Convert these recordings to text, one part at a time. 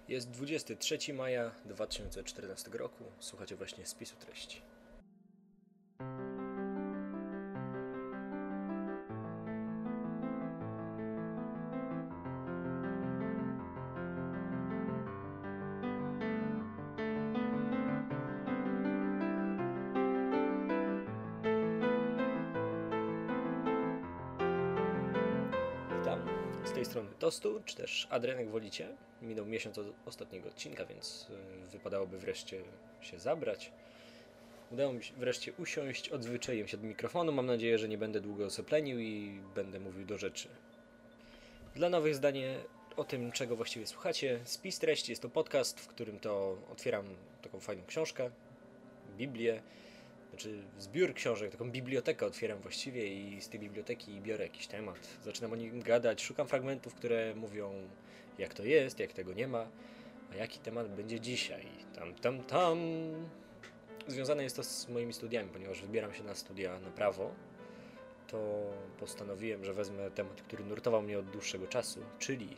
Jest 23 maja 2014 roku. Słuchacie właśnie spisu treści. Witam. Z tej strony Tostu, czy też Adrian, jak wolicie. Minął miesiąc od ostatniego odcinka, więc wypadałoby wreszcie się zabrać. Udało mi się wreszcie usiąść, odzwyczaiłem się do mikrofonu. Mam nadzieję, że nie będę długo soplenił i będę mówił do rzeczy. Dla nowych zdanie o tym, czego właściwie słuchacie. Spis treści jest to podcast, w którym to otwieram taką fajną książkę, Biblię, znaczy zbiór książek, taką bibliotekę otwieram właściwie i z tej biblioteki biorę jakiś temat. Zaczynam o nim gadać, szukam fragmentów, które mówią jak to jest, jak tego nie ma, a jaki temat będzie dzisiaj. Tam. Związane jest to z moimi studiami, ponieważ wybieram się na studia na prawo, to postanowiłem, że wezmę temat, który nurtował mnie od dłuższego czasu, czyli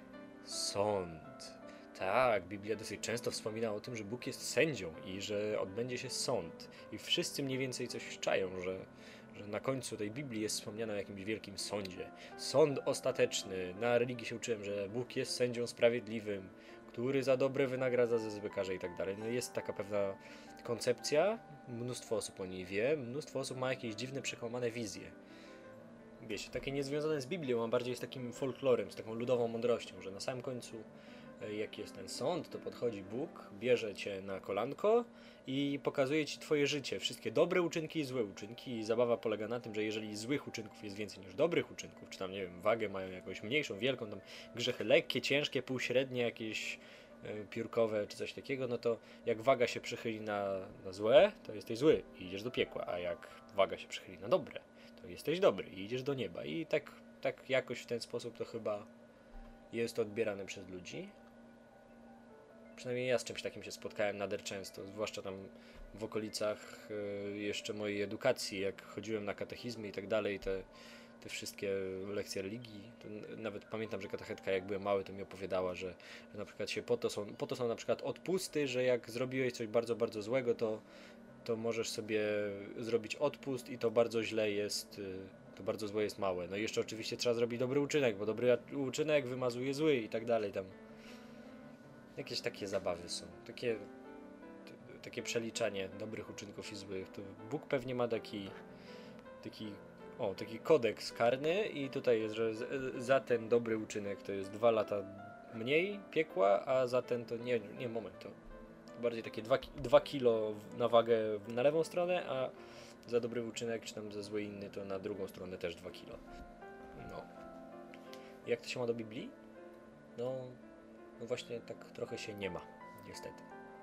sąd. Tak, Biblia dosyć często wspomina o tym, że Bóg jest sędzią i że odbędzie się sąd. I wszyscy mniej więcej coś czają, że na końcu tej Biblii jest wspomniane o jakimś wielkim sądzie. Sąd ostateczny. Na religii się uczyłem, że Bóg jest sędzią sprawiedliwym, który za dobre wynagradza za złe karze i tak dalej. No jest taka pewna koncepcja, mnóstwo osób o niej wie, mnóstwo osób ma jakieś dziwne, przekłamane wizje. Wiecie, takie niezwiązane z Biblią, a bardziej z takim folklorem, z taką ludową mądrością, że na samym końcu, jak jest ten sąd, to podchodzi Bóg, bierze cię na kolanko i pokazuje ci twoje życie, wszystkie dobre uczynki i złe uczynki. I zabawa polega na tym, że jeżeli złych uczynków jest więcej niż dobrych uczynków, czy tam, nie wiem, wagę mają jakąś mniejszą, wielką, tam grzechy lekkie, ciężkie, półśrednie, jakieś piórkowe czy coś takiego, no to jak waga się przychyli na złe, to jesteś zły i idziesz do piekła, a jak waga się przychyli na dobre, to jesteś dobry i idziesz do nieba. I tak jakoś w ten sposób to chyba jest odbierane przez ludzi. Przynajmniej ja z czymś takim się spotkałem nader często, zwłaszcza tam w okolicach jeszcze mojej edukacji, jak chodziłem na katechizmy i tak dalej, te wszystkie lekcje religii. To nawet pamiętam, że katechetka, jak byłem mały, to mi opowiadała, że na przykład się po to są na przykład odpusty, że jak zrobiłeś coś bardzo, bardzo złego, to możesz sobie zrobić odpust i to bardzo źle jest, to bardzo złe jest małe. No i jeszcze oczywiście trzeba zrobić dobry uczynek, bo dobry uczynek wymazuje zły i tak dalej tam. Jakieś takie zabawy są, takie przeliczanie dobrych uczynków i złych. To Bóg pewnie ma taki kodeks karny i tutaj jest, że za ten dobry uczynek to jest 2 lata mniej piekła, a za ten to nie moment, to bardziej takie 2 kilo na wagę na lewą stronę, a za dobry uczynek, czy tam za zły inny, to na drugą stronę też 2 kilo. No. Jak to się ma do Biblii? No właśnie tak trochę się nie ma, niestety.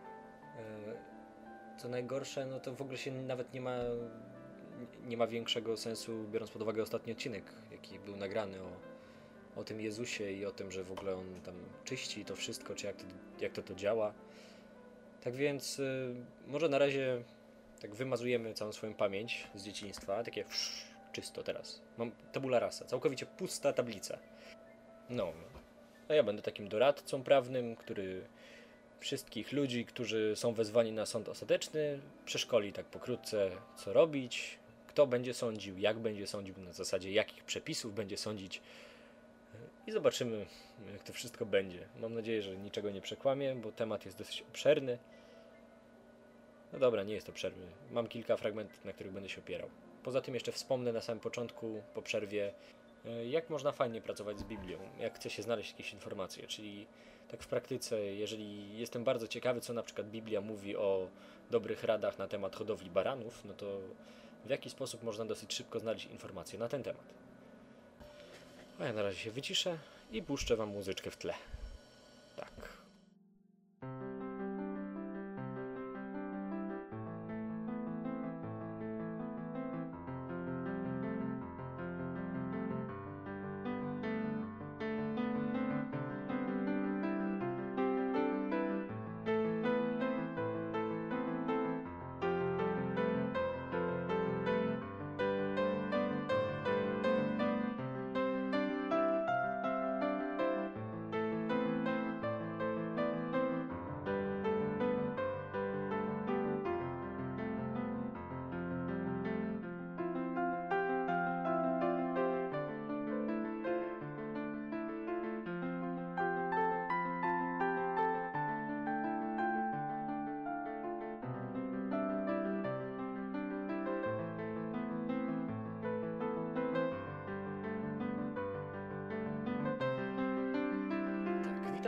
Co najgorsze, no to w ogóle się nawet nie ma większego sensu, biorąc pod uwagę ostatni odcinek, jaki był nagrany o tym Jezusie i o tym, że w ogóle on tam czyści to wszystko, czy jak to działa. Tak więc może na razie tak wymazujemy całą swoją pamięć z dzieciństwa, takie czysto teraz. Mam tabula rasa, całkowicie pusta tablica. No, a ja będę takim doradcą prawnym, który wszystkich ludzi, którzy są wezwani na sąd ostateczny, przeszkoli tak pokrótce, co robić, kto będzie sądził, jak będzie sądził, na zasadzie jakich przepisów będzie sądzić i zobaczymy, jak to wszystko będzie. Mam nadzieję, że niczego nie przekłamię, bo temat jest dosyć obszerny. No dobra, nie jest obszerny. Mam kilka fragmentów, na których będę się opierał. Poza tym jeszcze wspomnę na samym początku, po przerwie, jak można fajnie pracować z Biblią, jak chce się znaleźć jakieś informacje, czyli tak w praktyce, jeżeli jestem bardzo ciekawy, co na przykład Biblia mówi o dobrych radach na temat hodowli baranów, no to w jaki sposób można dosyć szybko znaleźć informacje na ten temat. A ja na razie się wyciszę i puszczę wam muzyczkę w tle. Tak.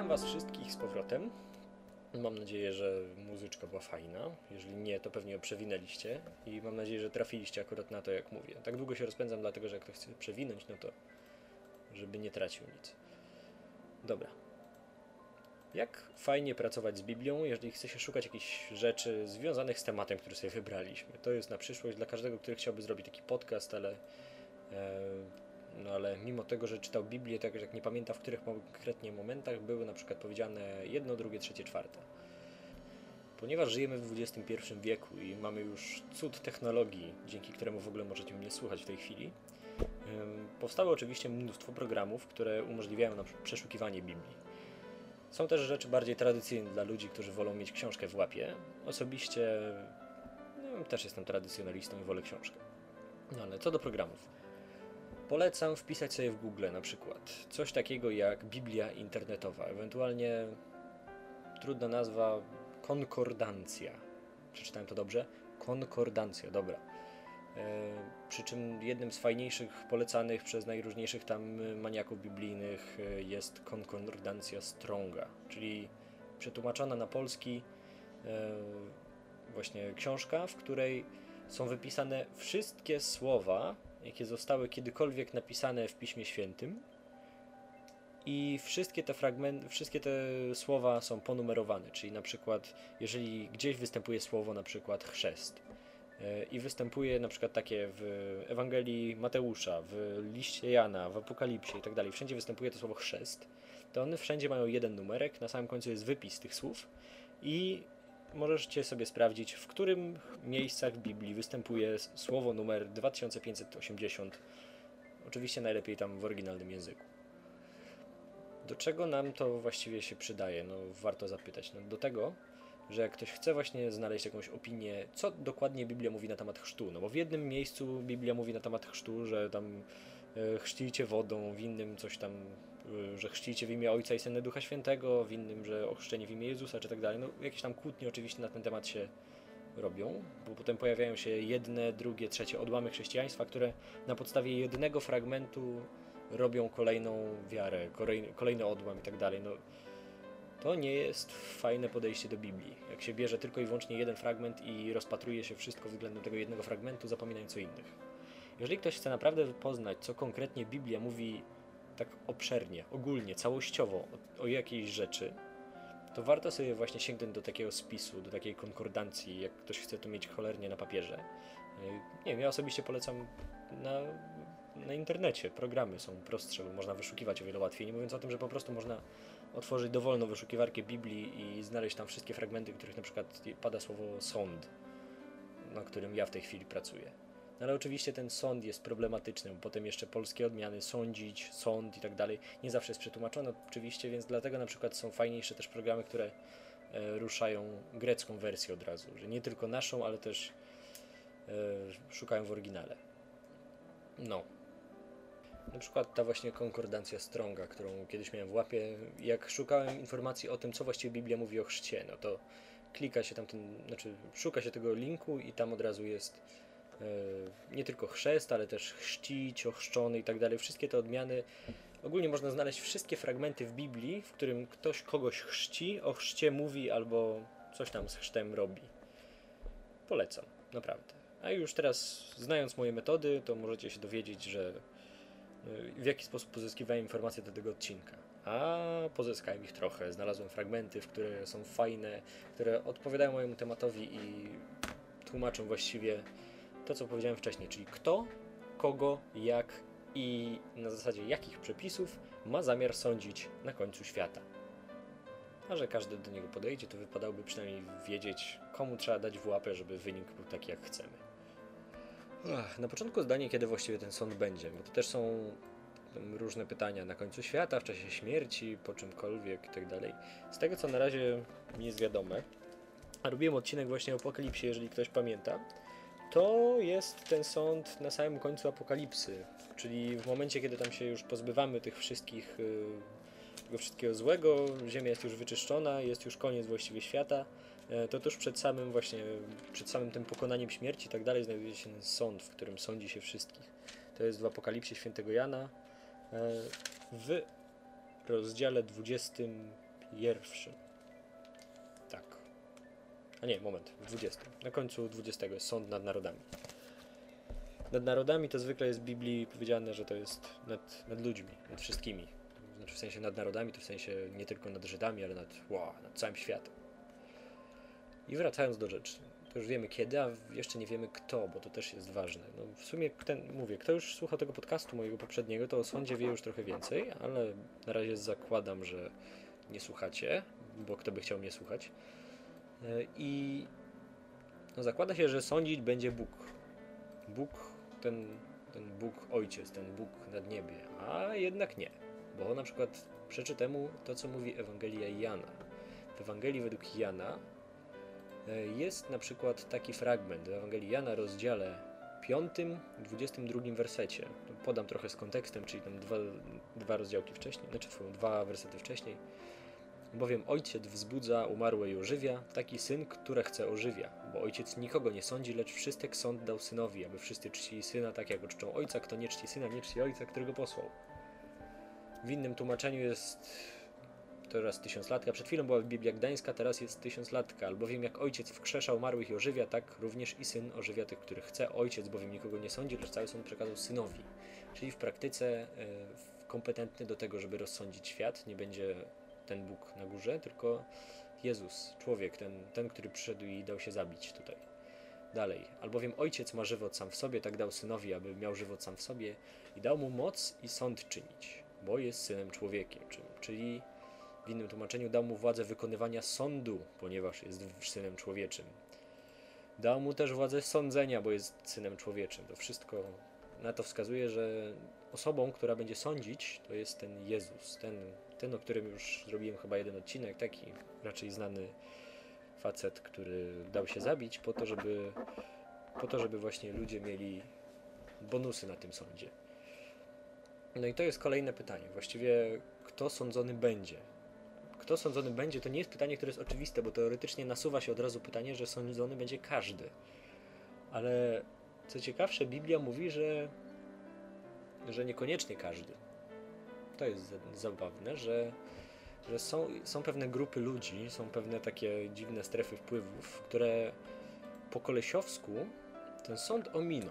Witam Was wszystkich z powrotem. Mam nadzieję, że muzyczka była fajna. Jeżeli nie, to pewnie ją przewinęliście i mam nadzieję, że trafiliście akurat na to, jak mówię. Tak długo się rozpędzam, dlatego że jak ktoś chce przewinąć, no to żeby nie tracił nic. Dobra. Jak fajnie pracować z Biblią, jeżeli chce się szukać jakichś rzeczy związanych z tematem, który sobie wybraliśmy. To jest na przyszłość dla każdego, który chciałby zrobić taki podcast, ale mimo tego, że czytał Biblię, to jakoś jak nie pamiętam, w których konkretnie momentach były na przykład powiedziane jedno, drugie, trzecie, czwarte. Ponieważ żyjemy w XXI wieku i mamy już cud technologii, dzięki któremu w ogóle możecie mnie słuchać w tej chwili, powstało oczywiście mnóstwo programów, które umożliwiają nam przeszukiwanie Biblii. Są też rzeczy bardziej tradycyjne dla ludzi, którzy wolą mieć książkę w łapie. Osobiście też jestem tradycjonalistą i wolę książkę. No ale co do programów. Polecam wpisać sobie w Google na przykład coś takiego jak Biblia internetowa, ewentualnie trudna nazwa konkordancja. Przeczytałem to dobrze? Konkordancja, dobra. Przy czym jednym z fajniejszych polecanych przez najróżniejszych tam maniaków biblijnych jest konkordancja Stronga, czyli przetłumaczona na polski właśnie książka, w której są wypisane wszystkie słowa, jakie zostały kiedykolwiek napisane w Piśmie Świętym i wszystkie te słowa są ponumerowane, czyli na przykład jeżeli gdzieś występuje słowo na przykład chrzest i występuje na przykład takie w Ewangelii Mateusza, w liście Jana, w Apokalipsie i tak dalej, wszędzie występuje to słowo chrzest, to one wszędzie mają jeden numerek, na samym końcu jest wypis tych słów i możecie sobie sprawdzić, w którym miejscach w Biblii występuje słowo numer 2580. Oczywiście najlepiej tam w oryginalnym języku. Do czego nam to właściwie się przydaje? No warto zapytać. No, do tego, że jak ktoś chce właśnie znaleźć jakąś opinię, co dokładnie Biblia mówi na temat chrztu. No bo w jednym miejscu Biblia mówi na temat chrztu, że tam chrzcijcie wodą, w innym coś tam, że chrzcijcie w imię Ojca i Syna Ducha Świętego, w innym, że ochrzczenie w imię Jezusa, czy tak dalej. No jakieś tam kłótnie oczywiście na ten temat się robią, bo potem pojawiają się jedne, drugie, trzecie odłamy chrześcijaństwa, które na podstawie jednego fragmentu robią kolejną wiarę, kolejny odłam i tak dalej. No to nie jest fajne podejście do Biblii. Jak się bierze tylko i wyłącznie jeden fragment i rozpatruje się wszystko względem tego jednego fragmentu, zapominając o innych. Jeżeli ktoś chce naprawdę poznać, co konkretnie Biblia mówi tak obszernie, ogólnie, całościowo o jakiejś rzeczy, to warto sobie właśnie sięgnąć do takiego spisu, do takiej konkordancji, jak ktoś chce to mieć cholernie na papierze. Nie wiem, ja osobiście polecam na internecie. Programy są prostsze, bo można wyszukiwać o wiele łatwiej. Nie mówiąc o tym, że po prostu można otworzyć dowolną wyszukiwarkę Biblii i znaleźć tam wszystkie fragmenty, w których na przykład pada słowo sąd, na którym ja w tej chwili pracuję. No ale oczywiście ten sąd jest problematyczny, bo potem jeszcze polskie odmiany sądzić, sąd i tak dalej nie zawsze jest przetłumaczone oczywiście, więc dlatego na przykład są fajniejsze też programy, które ruszają grecką wersję od razu, że nie tylko naszą, ale też szukają w oryginale. No. Na przykład ta właśnie konkordancja Stronga, którą kiedyś miałem w łapie, jak szukałem informacji o tym, co właściwie Biblia mówi o chrzcie, no to klika się tam szuka się tego linku i tam od razu jest nie tylko chrzest, ale też chrzcić, ochrzczony i tak dalej. Wszystkie te odmiany, ogólnie można znaleźć wszystkie fragmenty w Biblii, w którym ktoś kogoś chrzci, o chrzcie mówi albo coś tam z chrztem robi. Polecam, naprawdę. A już teraz, znając moje metody, to możecie się dowiedzieć, że w jaki sposób pozyskiwałem informacje do tego odcinka. A pozyskałem ich trochę. Znalazłem fragmenty, które są fajne, które odpowiadają mojemu tematowi i tłumaczą właściwie to, co powiedziałem wcześniej, czyli kto, kogo, jak i na zasadzie jakich przepisów ma zamiar sądzić na końcu świata. A że każdy do niego podejdzie, to wypadałoby przynajmniej wiedzieć, komu trzeba dać w łapę, żeby wynik był taki, jak chcemy. Na początku zdanie, kiedy właściwie ten sąd będzie, bo to też są różne pytania na końcu świata, w czasie śmierci, po czymkolwiek i tak dalej. Z tego, co na razie mi jest wiadome, a robiłem odcinek właśnie o Apokalipsie, jeżeli ktoś pamięta, to jest ten sąd na samym końcu Apokalipsy, czyli w momencie, kiedy tam się już pozbywamy tych wszystkich, tego wszystkiego złego, ziemia jest już wyczyszczona, jest już koniec właściwie świata, to tuż przed samym tym pokonaniem śmierci i tak dalej znajduje się ten sąd, w którym sądzi się wszystkich. To jest w Apokalipsie świętego Jana w rozdziale 25 21. Tak. A nie, moment, w 20. Na końcu 20 jest sąd nad narodami. Nad narodami to zwykle jest w Biblii powiedziane, że to jest nad ludźmi, nad wszystkimi. Znaczy w sensie nad narodami, to w sensie nie tylko nad Żydami, ale nad całym światem. I wracając do rzeczy. To już wiemy kiedy, a jeszcze nie wiemy kto, bo to też jest ważne. No w sumie, kto już słuchał tego podcastu mojego poprzedniego, to o sądzie wie już trochę więcej, ale na razie zakładam, że nie słuchacie, bo kto by chciał mnie słuchać. I zakłada się, że sądzić będzie Bóg. Bóg, ten Bóg Ojciec, ten Bóg nad niebie, a jednak nie. Bo na przykład przeczy temu to, co mówi Ewangelia Jana. W Ewangelii według Jana jest na przykład taki fragment w Ewangelii Jana, rozdziale 5, 22 wersecie. Podam trochę z kontekstem, czyli tam dwa rozdziałki wcześniej, znaczy 2 wersety wcześniej. Bowiem ojciec wzbudza umarłe i ożywia, taki syn, które chce ożywia. Bo ojciec nikogo nie sądzi, lecz wszystek sąd dał synowi, aby wszyscy czcili syna tak, jak go czczą ojca. Kto nie czci syna, nie czci ojca, którego posłał. W innym tłumaczeniu jest teraz 1000-latka. Przed chwilą była Biblia Gdańska, teraz jest 1000-latka. Albowiem jak ojciec wskrzesza umarłych i ożywia, tak również i syn ożywia tych, których chce. Ojciec bowiem nikogo nie sądzi, lecz cały sąd przekazał synowi. Czyli w praktyce kompetentny do tego, żeby rozsądzić świat, nie będzie ten Bóg na górze, tylko Jezus, człowiek, ten, który przyszedł i dał się zabić tutaj. Dalej. Albowiem ojciec ma żywot sam w sobie, tak dał synowi, aby miał żywot sam w sobie i dał mu moc i sąd czynić, bo jest synem człowiekiem. Czyli w innym tłumaczeniu dał mu władzę wykonywania sądu, ponieważ jest synem człowieczym. Dał mu też władzę sądzenia, bo jest synem człowieczym. To wszystko na to wskazuje, że osobą, która będzie sądzić, to jest ten Jezus, ten, o którym już zrobiłem chyba jeden odcinek, taki raczej znany facet, który dał się zabić po to, żeby właśnie ludzie mieli bonusy na tym sądzie. No i to jest kolejne pytanie. Właściwie kto sądzony będzie? Kto sądzony będzie, to nie jest pytanie, które jest oczywiste, bo teoretycznie nasuwa się od razu pytanie, że sądzony będzie każdy. Ale co ciekawsze, Biblia mówi, że niekoniecznie każdy. To jest zabawne, że są pewne grupy ludzi, są pewne takie dziwne strefy wpływów, które po kolesiowsku ten sąd ominą.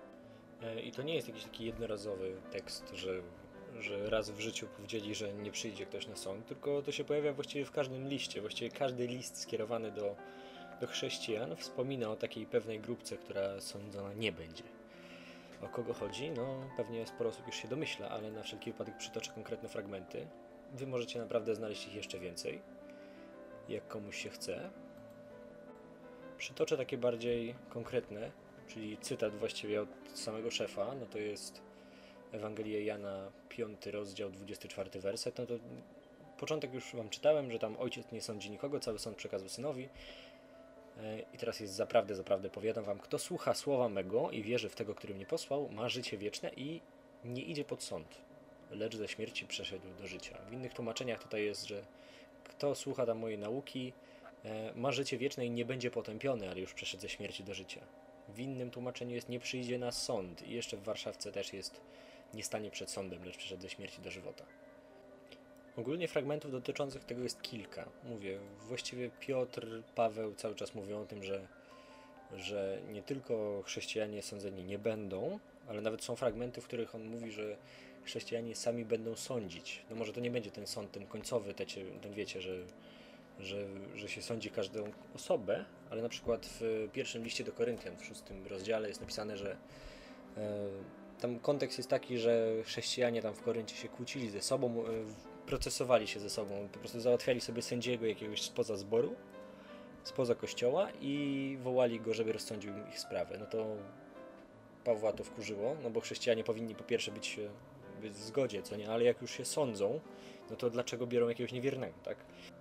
I to nie jest jakiś taki jednorazowy tekst, że raz w życiu powiedzieli, że nie przyjdzie ktoś na sąd, tylko to się pojawia właściwie w każdym liście. Właściwie każdy list skierowany do chrześcijan wspomina o takiej pewnej grupce, która sądzona nie będzie. O kogo chodzi? No pewnie sporo osób już się domyśla, ale na wszelki wypadek przytoczę konkretne fragmenty. Wy możecie naprawdę znaleźć ich jeszcze więcej, jak komuś się chce. Przytoczę takie bardziej konkretne, czyli cytat właściwie od samego szefa, no to jest Ewangelia Jana, 5 rozdział, 24 werset. No to początek już wam czytałem, że tam ojciec nie sądzi nikogo, cały sąd przekazał synowi. I teraz jest zaprawdę powiadam wam, kto słucha słowa mego i wierzy w tego, który mnie posłał, ma życie wieczne i nie idzie pod sąd, lecz ze śmierci przeszedł do życia. W innych tłumaczeniach tutaj jest, że kto słucha tam mojej nauki, ma życie wieczne i nie będzie potępiony, ale już przeszedł ze śmierci do życia. W innym tłumaczeniu jest, nie przyjdzie na sąd. I jeszcze w Warszawce też jest, nie stanie przed sądem, lecz przeszedł ze śmierci do żywota. Ogólnie fragmentów dotyczących tego jest kilka. Mówię, właściwie Piotr, Paweł cały czas mówią o tym, że nie tylko chrześcijanie sądzeni nie będą, ale nawet są fragmenty, w których on mówi, że chrześcijanie sami będą sądzić. No może to nie będzie ten sąd, ten końcowy, ten wiecie, że się sądzi każdą osobę, ale na przykład w pierwszym liście do Koryntian, w 6 rozdziale jest napisane, że tam kontekst jest taki, że chrześcijanie tam w Koryncie się kłócili ze sobą, procesowali się ze sobą, po prostu załatwiali sobie sędziego jakiegoś spoza zboru, spoza kościoła i wołali go, żeby rozsądził ich sprawę. No to Pawła to wkurzyło, no bo chrześcijanie powinni po pierwsze być w zgodzie, co nie, ale jak już się sądzą, no to dlaczego biorą jakiegoś niewiernego, tak?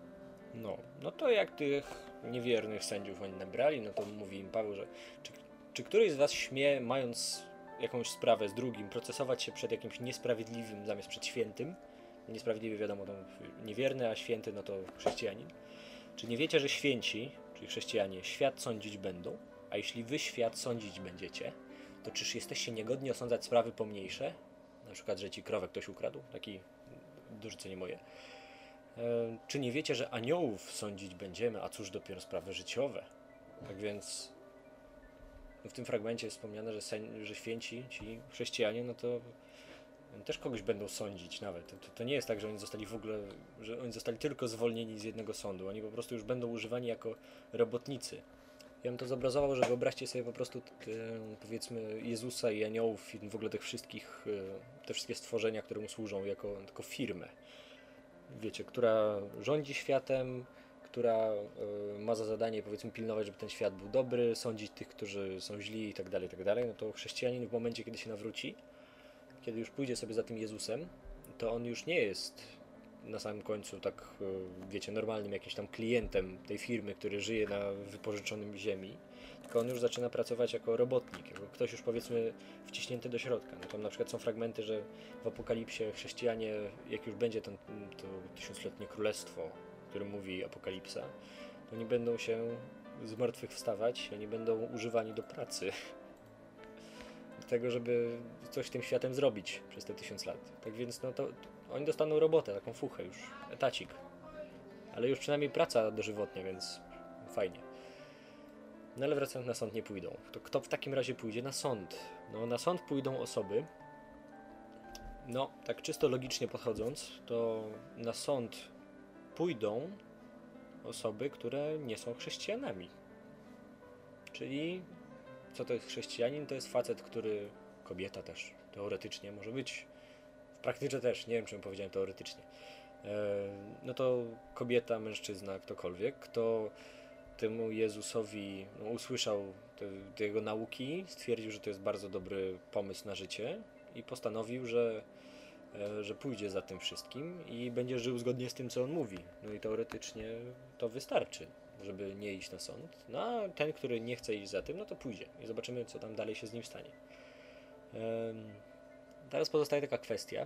No to jak tych niewiernych sędziów oni nabrali, no to mówi im Paweł, że czy któryś z was śmie, mając jakąś sprawę z drugim, procesować się przed jakimś niesprawiedliwym zamiast przed świętym? Niesprawiedliwy wiadomo, to niewierny, a święty no to chrześcijanin. Czy nie wiecie, że święci, czyli chrześcijanie, świat sądzić będą? A jeśli wy świat sądzić będziecie, to czyż jesteście niegodni osądzać sprawy pomniejsze? Na przykład, że ci krowę ktoś ukradł? Taki dorzucenie moje. Czy nie wiecie, że aniołów sądzić będziemy, a cóż dopiero sprawy życiowe? Tak więc w tym fragmencie jest wspomniane, że święci, ci chrześcijanie, no to też kogoś będą sądzić nawet. To nie jest tak, że oni zostali w ogóle, że oni zostali tylko zwolnieni z jednego sądu. Oni po prostu już będą używani jako robotnicy. Ja bym to zobrazował, że wyobraźcie sobie po prostu powiedzmy Jezusa i aniołów i w ogóle tych wszystkich, te wszystkie stworzenia, które mu służą jako firmę. Wiecie, która rządzi światem, która ma za zadanie powiedzmy pilnować, żeby ten świat był dobry, sądzić tych, którzy są źli i tak dalej, no to chrześcijanin w momencie, kiedy się nawróci, kiedy już pójdzie sobie za tym Jezusem, to on już nie jest na samym końcu tak, wiecie, normalnym jakimś tam klientem tej firmy, który żyje na wypożyczonym ziemi, tylko on już zaczyna pracować jako robotnik, jako ktoś już powiedzmy wciśnięty do środka. No tam na przykład są fragmenty, że w Apokalipsie chrześcijanie, jak już będzie to tysiącletnie królestwo, o którym mówi Apokalipsa, to oni będą się z martwych wstawać, oni będą używani do pracy, do tego, żeby coś tym światem zrobić przez te 1000 lat. Tak więc no to oni dostaną robotę, taką fuchę już, etacik. Ale już przynajmniej praca dożywotnia, więc fajnie. No ale wracając, na sąd nie pójdą. To kto w takim razie pójdzie na sąd? No na sąd pójdą osoby, no tak czysto logicznie podchodząc, to na sąd pójdą osoby, które nie są chrześcijanami. Czyli co to jest chrześcijanin? To jest facet, który, kobieta też teoretycznie może być, w praktyce też, nie wiem czym powiedziałem teoretycznie. No to kobieta, mężczyzna, ktokolwiek, kto temu Jezusowi usłyszał te jego nauki, stwierdził, że to jest bardzo dobry pomysł na życie i postanowił, że pójdzie za tym wszystkim i będzie żył zgodnie z tym, co on mówi. No i teoretycznie to wystarczy, żeby nie iść na sąd. No a ten, który nie chce iść za tym, no to pójdzie i zobaczymy, co tam dalej się z nim stanie. Teraz pozostaje taka kwestia,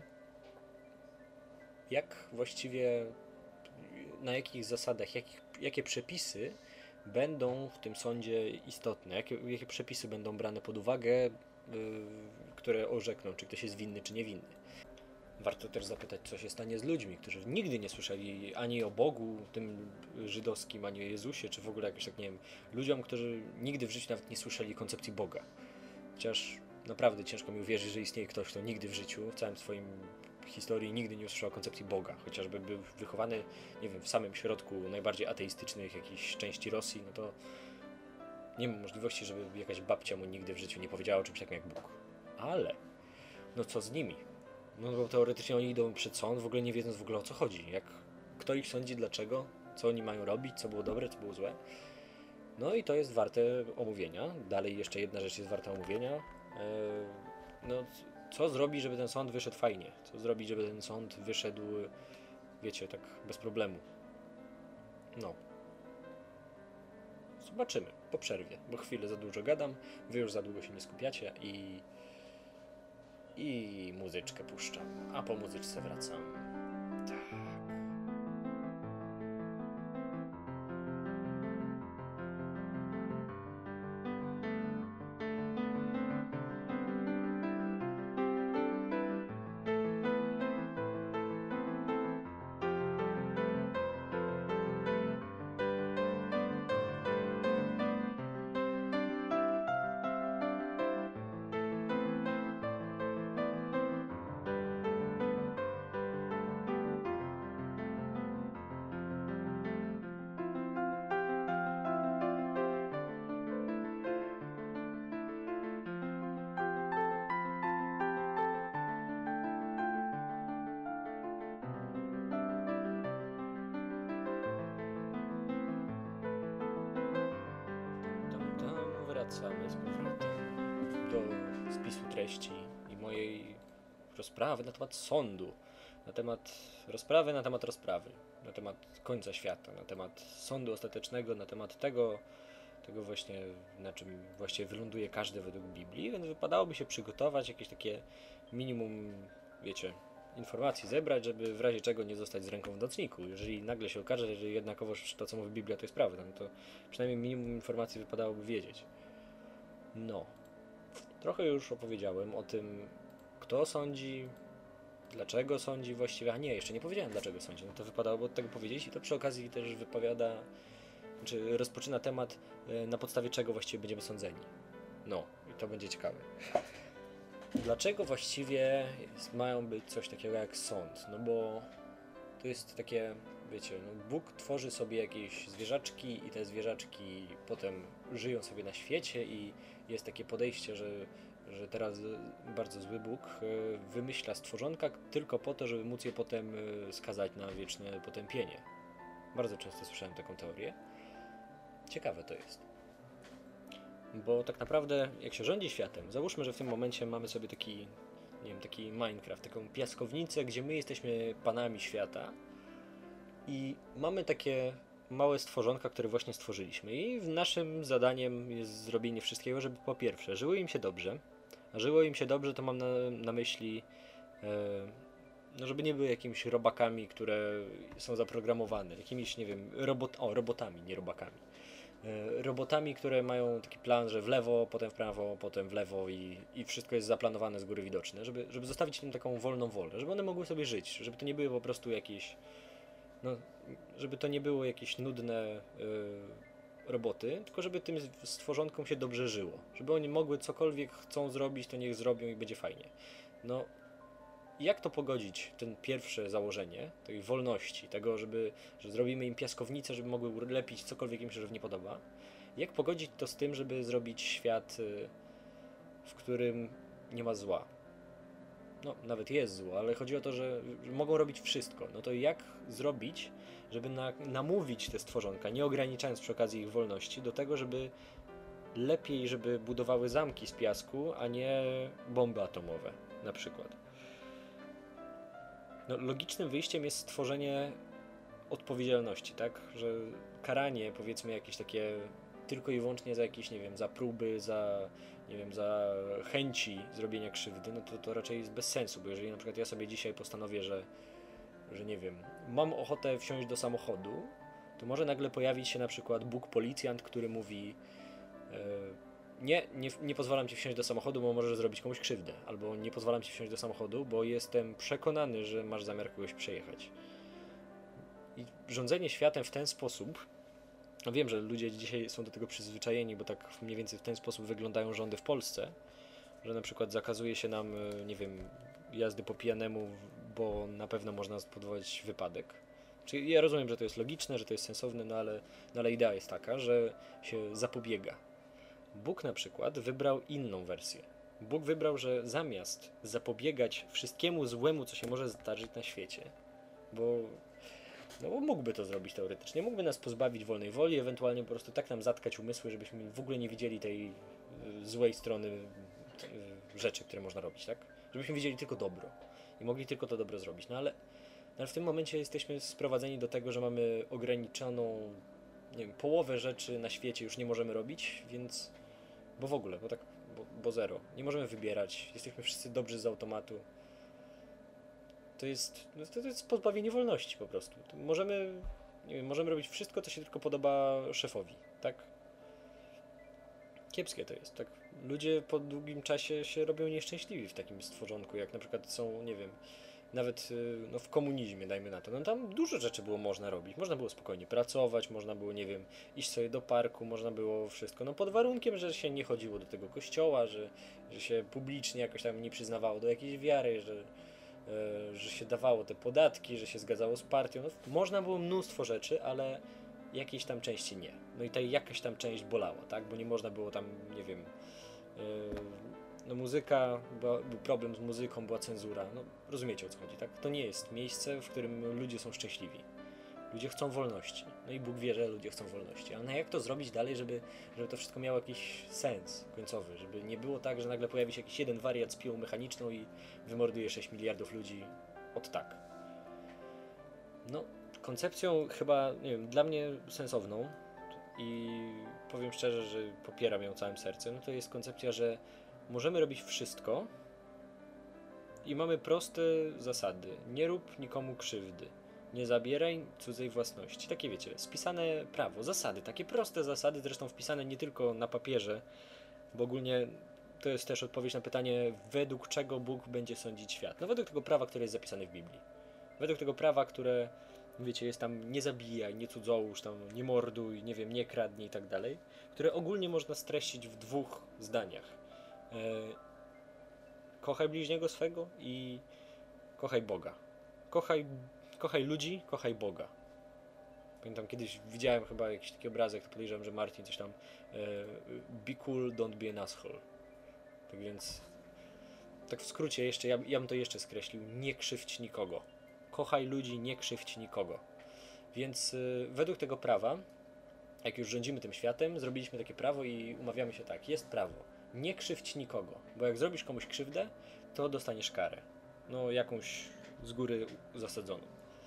jak właściwie, na jakich zasadach, jakie przepisy będą w tym sądzie istotne, jakie przepisy będą brane pod uwagę, które orzekną, czy ktoś jest winny, czy niewinny. Warto też zapytać, co się stanie z ludźmi, którzy nigdy nie słyszeli ani o Bogu, tym żydowskim, ani o Jezusie, czy w ogóle jakoś tak, nie wiem, ludziom, którzy nigdy w życiu nawet nie słyszeli koncepcji Boga. Chociaż naprawdę ciężko mi uwierzyć, że istnieje ktoś, kto nigdy w życiu, w całym swoim historii nigdy nie usłyszał koncepcji Boga, chociażby był wychowany, nie wiem, w samym środku najbardziej ateistycznych jakichś części Rosji, no to nie ma możliwości, żeby jakaś babcia mu nigdy w życiu nie powiedziała o czymś takim jak Bóg. Ale, no co z nimi? No bo teoretycznie oni idą przed sąd, w ogóle nie wiedząc w ogóle o co chodzi, kto ich sądzi, dlaczego, co oni mają robić, co było dobre, co było złe. No i to jest warte omówienia. Dalej jeszcze jedna rzecz jest warta omówienia. No, co zrobić, żeby ten sąd wyszedł fajnie? Co zrobić, żeby ten sąd wyszedł, wiecie, tak bez problemu? No. Zobaczymy po przerwie, bo chwilę za dużo gadam, wy już za długo się nie skupiacie i muzyczkę puszczam, a po muzyczce wracam. Tak. Wracamy z powrotem do spisu treści i mojej rozprawy na temat sądu, rozprawy, na temat końca świata, na temat sądu ostatecznego, na temat tego właśnie, na czym właściwie wyląduje każdy według Biblii, więc wypadałoby się przygotować, jakieś takie minimum, wiecie, informacji zebrać, żeby w razie czego nie zostać z ręką w nocniku. Jeżeli nagle się okaże, że jednakowoż to, co mówi Biblia, to jest prawda, no to przynajmniej minimum informacji wypadałoby wiedzieć. No, trochę już opowiedziałem o tym, kto sądzi, dlaczego sądzi właściwie, a nie, jeszcze nie powiedziałem dlaczego sądzi, no to wypadałoby od tego powiedzieć i to przy okazji też wypowiada, czy rozpoczyna temat, na podstawie czego właściwie będziemy sądzeni. No, i to będzie ciekawe. Dlaczego właściwie mają być coś takiego jak sąd? No bo to jest takie, wiecie, no Bóg tworzy sobie jakieś zwierzaczki i te zwierzaczki potem żyją sobie na świecie i jest takie podejście, że teraz bardzo zły Bóg wymyśla stworzonka tylko po to, żeby móc je potem skazać na wieczne potępienie. Bardzo często słyszałem taką teorię. Ciekawe to jest. Bo tak naprawdę, jak się rządzi światem, załóżmy, że w tym momencie mamy sobie taki, nie wiem, taki Minecraft, taką piaskownicę, gdzie my jesteśmy panami świata i mamy takie małe stworzonka, które właśnie stworzyliśmy. I naszym zadaniem jest zrobienie wszystkiego, żeby po pierwsze żyło im się dobrze, a żyło im się dobrze, to mam na myśli, no żeby nie były jakimiś robakami, które są zaprogramowane, jakimiś, nie wiem, robotami, nie robakami. Robotami, które mają taki plan, że w lewo, potem w lewo i wszystko jest zaplanowane z góry widoczne, żeby zostawić im taką wolną wolę, żeby one mogły sobie żyć, żeby to nie były po prostu jakieś, no, żeby to nie było jakieś nudne roboty, tylko żeby tym stworzonkom się dobrze żyło, żeby oni mogły cokolwiek chcą zrobić, to niech zrobią i będzie fajnie. No, jak to pogodzić, ten pierwsze założenie, tej wolności, tego, że zrobimy im piaskownicę, żeby mogły lepić cokolwiek im się nie podoba, jak pogodzić to z tym, żeby zrobić świat, w którym nie ma zła? No, nawet jest zło, ale chodzi o to, że mogą robić wszystko. No to jak zrobić, żeby namówić te stworzonka, nie ograniczając przy okazji ich wolności, do tego, żeby lepiej, żeby budowały zamki z piasku, a nie bomby atomowe, na przykład. No, logicznym wyjściem jest stworzenie odpowiedzialności, tak? Że karanie, powiedzmy, jakieś takie tylko i wyłącznie za jakieś, nie wiem, za próby, nie wiem, za chęci zrobienia krzywdy, no to raczej jest bez sensu, bo jeżeli na przykład ja sobie dzisiaj postanowię, że nie wiem, mam ochotę wsiąść do samochodu, to może nagle pojawić się na przykład Bóg policjant, który mówi nie pozwalam ci wsiąść do samochodu, bo możesz zrobić komuś krzywdę, albo nie pozwalam ci wsiąść do samochodu, bo jestem przekonany, że masz zamiar kogoś przejechać. I rządzenie światem w ten sposób, no wiem, że ludzie dzisiaj są do tego przyzwyczajeni, bo tak mniej więcej w ten sposób wyglądają rządy w Polsce, że na przykład zakazuje się nam, nie wiem, jazdy po pijanemu, bo na pewno można spowodować wypadek. Czyli ja rozumiem, że to jest logiczne, że to jest sensowne, no ale idea jest taka, że się zapobiega. Bóg na przykład wybrał inną wersję. Bóg wybrał, że zamiast zapobiegać wszystkiemu złemu, co się może zdarzyć na świecie, bo mógłby to zrobić teoretycznie, mógłby nas pozbawić wolnej woli, ewentualnie po prostu tak nam zatkać umysły, żebyśmy w ogóle nie widzieli tej złej strony rzeczy, które można robić, tak? Żebyśmy widzieli tylko dobro i mogli tylko to dobro zrobić. No ale w tym momencie jesteśmy sprowadzeni do tego, że mamy ograniczoną, nie wiem, połowę rzeczy na świecie już nie możemy robić, więc bo w ogóle, bo zero. Nie możemy wybierać, jesteśmy wszyscy dobrzy z automatu. To jest pozbawienie wolności po prostu. Możemy, nie wiem, możemy robić wszystko, co się tylko podoba szefowi, tak? Kiepskie to jest, tak? Ludzie po długim czasie się robią nieszczęśliwi w takim stworzonku, jak na przykład są, nie wiem, nawet no, w komunizmie, dajmy na to. No tam dużo rzeczy było można robić. Można było spokojnie pracować, można było, nie wiem, iść sobie do parku, można było wszystko. No pod warunkiem, że się nie chodziło do tego kościoła, że się publicznie jakoś tam nie przyznawało do jakiejś wiary, że się dawało te podatki, że się zgadzało z partią. No, można było mnóstwo rzeczy, ale jakiejś tam części nie. No i ta jakaś tam część bolała, tak? Bo nie można było tam, nie wiem, no muzyka, był problem z muzyką, była cenzura. No rozumiecie, o co chodzi, tak? To nie jest miejsce, w którym ludzie są szczęśliwi. Ludzie chcą wolności. No i Bóg wie, że ludzie chcą wolności. Ale jak to zrobić dalej, żeby to wszystko miało jakiś sens końcowy? Żeby nie było tak, że nagle pojawi się jakiś jeden wariat z piłą mechaniczną i wymorduje 6 miliardów ludzi od tak. No, koncepcją chyba, nie wiem, dla mnie sensowną i powiem szczerze, że popieram ją całym sercem, no to jest koncepcja, że możemy robić wszystko i mamy proste zasady. Nie rób nikomu krzywdy. Nie zabieraj cudzej własności. Takie wiecie, spisane prawo, zasady, takie proste zasady, zresztą wpisane nie tylko na papierze, bo ogólnie to jest też odpowiedź na pytanie, według czego Bóg będzie sądzić świat. No według tego prawa, które jest zapisane w Biblii. Według tego prawa, które, wiecie, jest tam nie zabijaj, nie cudzołóż, tam nie morduj, nie wiem, nie kradnij i tak dalej, które ogólnie można streścić w 2 zdaniach. Kochaj bliźniego swego i kochaj Boga. Kochaj ludzi, kochaj Boga. Pamiętam, kiedyś widziałem chyba jakiś taki obrazek, to podejrzewam, że Martin coś tam be cool, don't be an asshole. Tak więc, tak w skrócie jeszcze, ja bym to jeszcze skreślił, nie krzywdź nikogo. Kochaj ludzi, nie krzywdź nikogo. Więc według tego prawa, jak już rządzimy tym światem, zrobiliśmy takie prawo i umawiamy się tak, jest prawo, nie krzywdź nikogo, bo jak zrobisz komuś krzywdę, to dostaniesz karę. No jakąś z góry zasadzoną.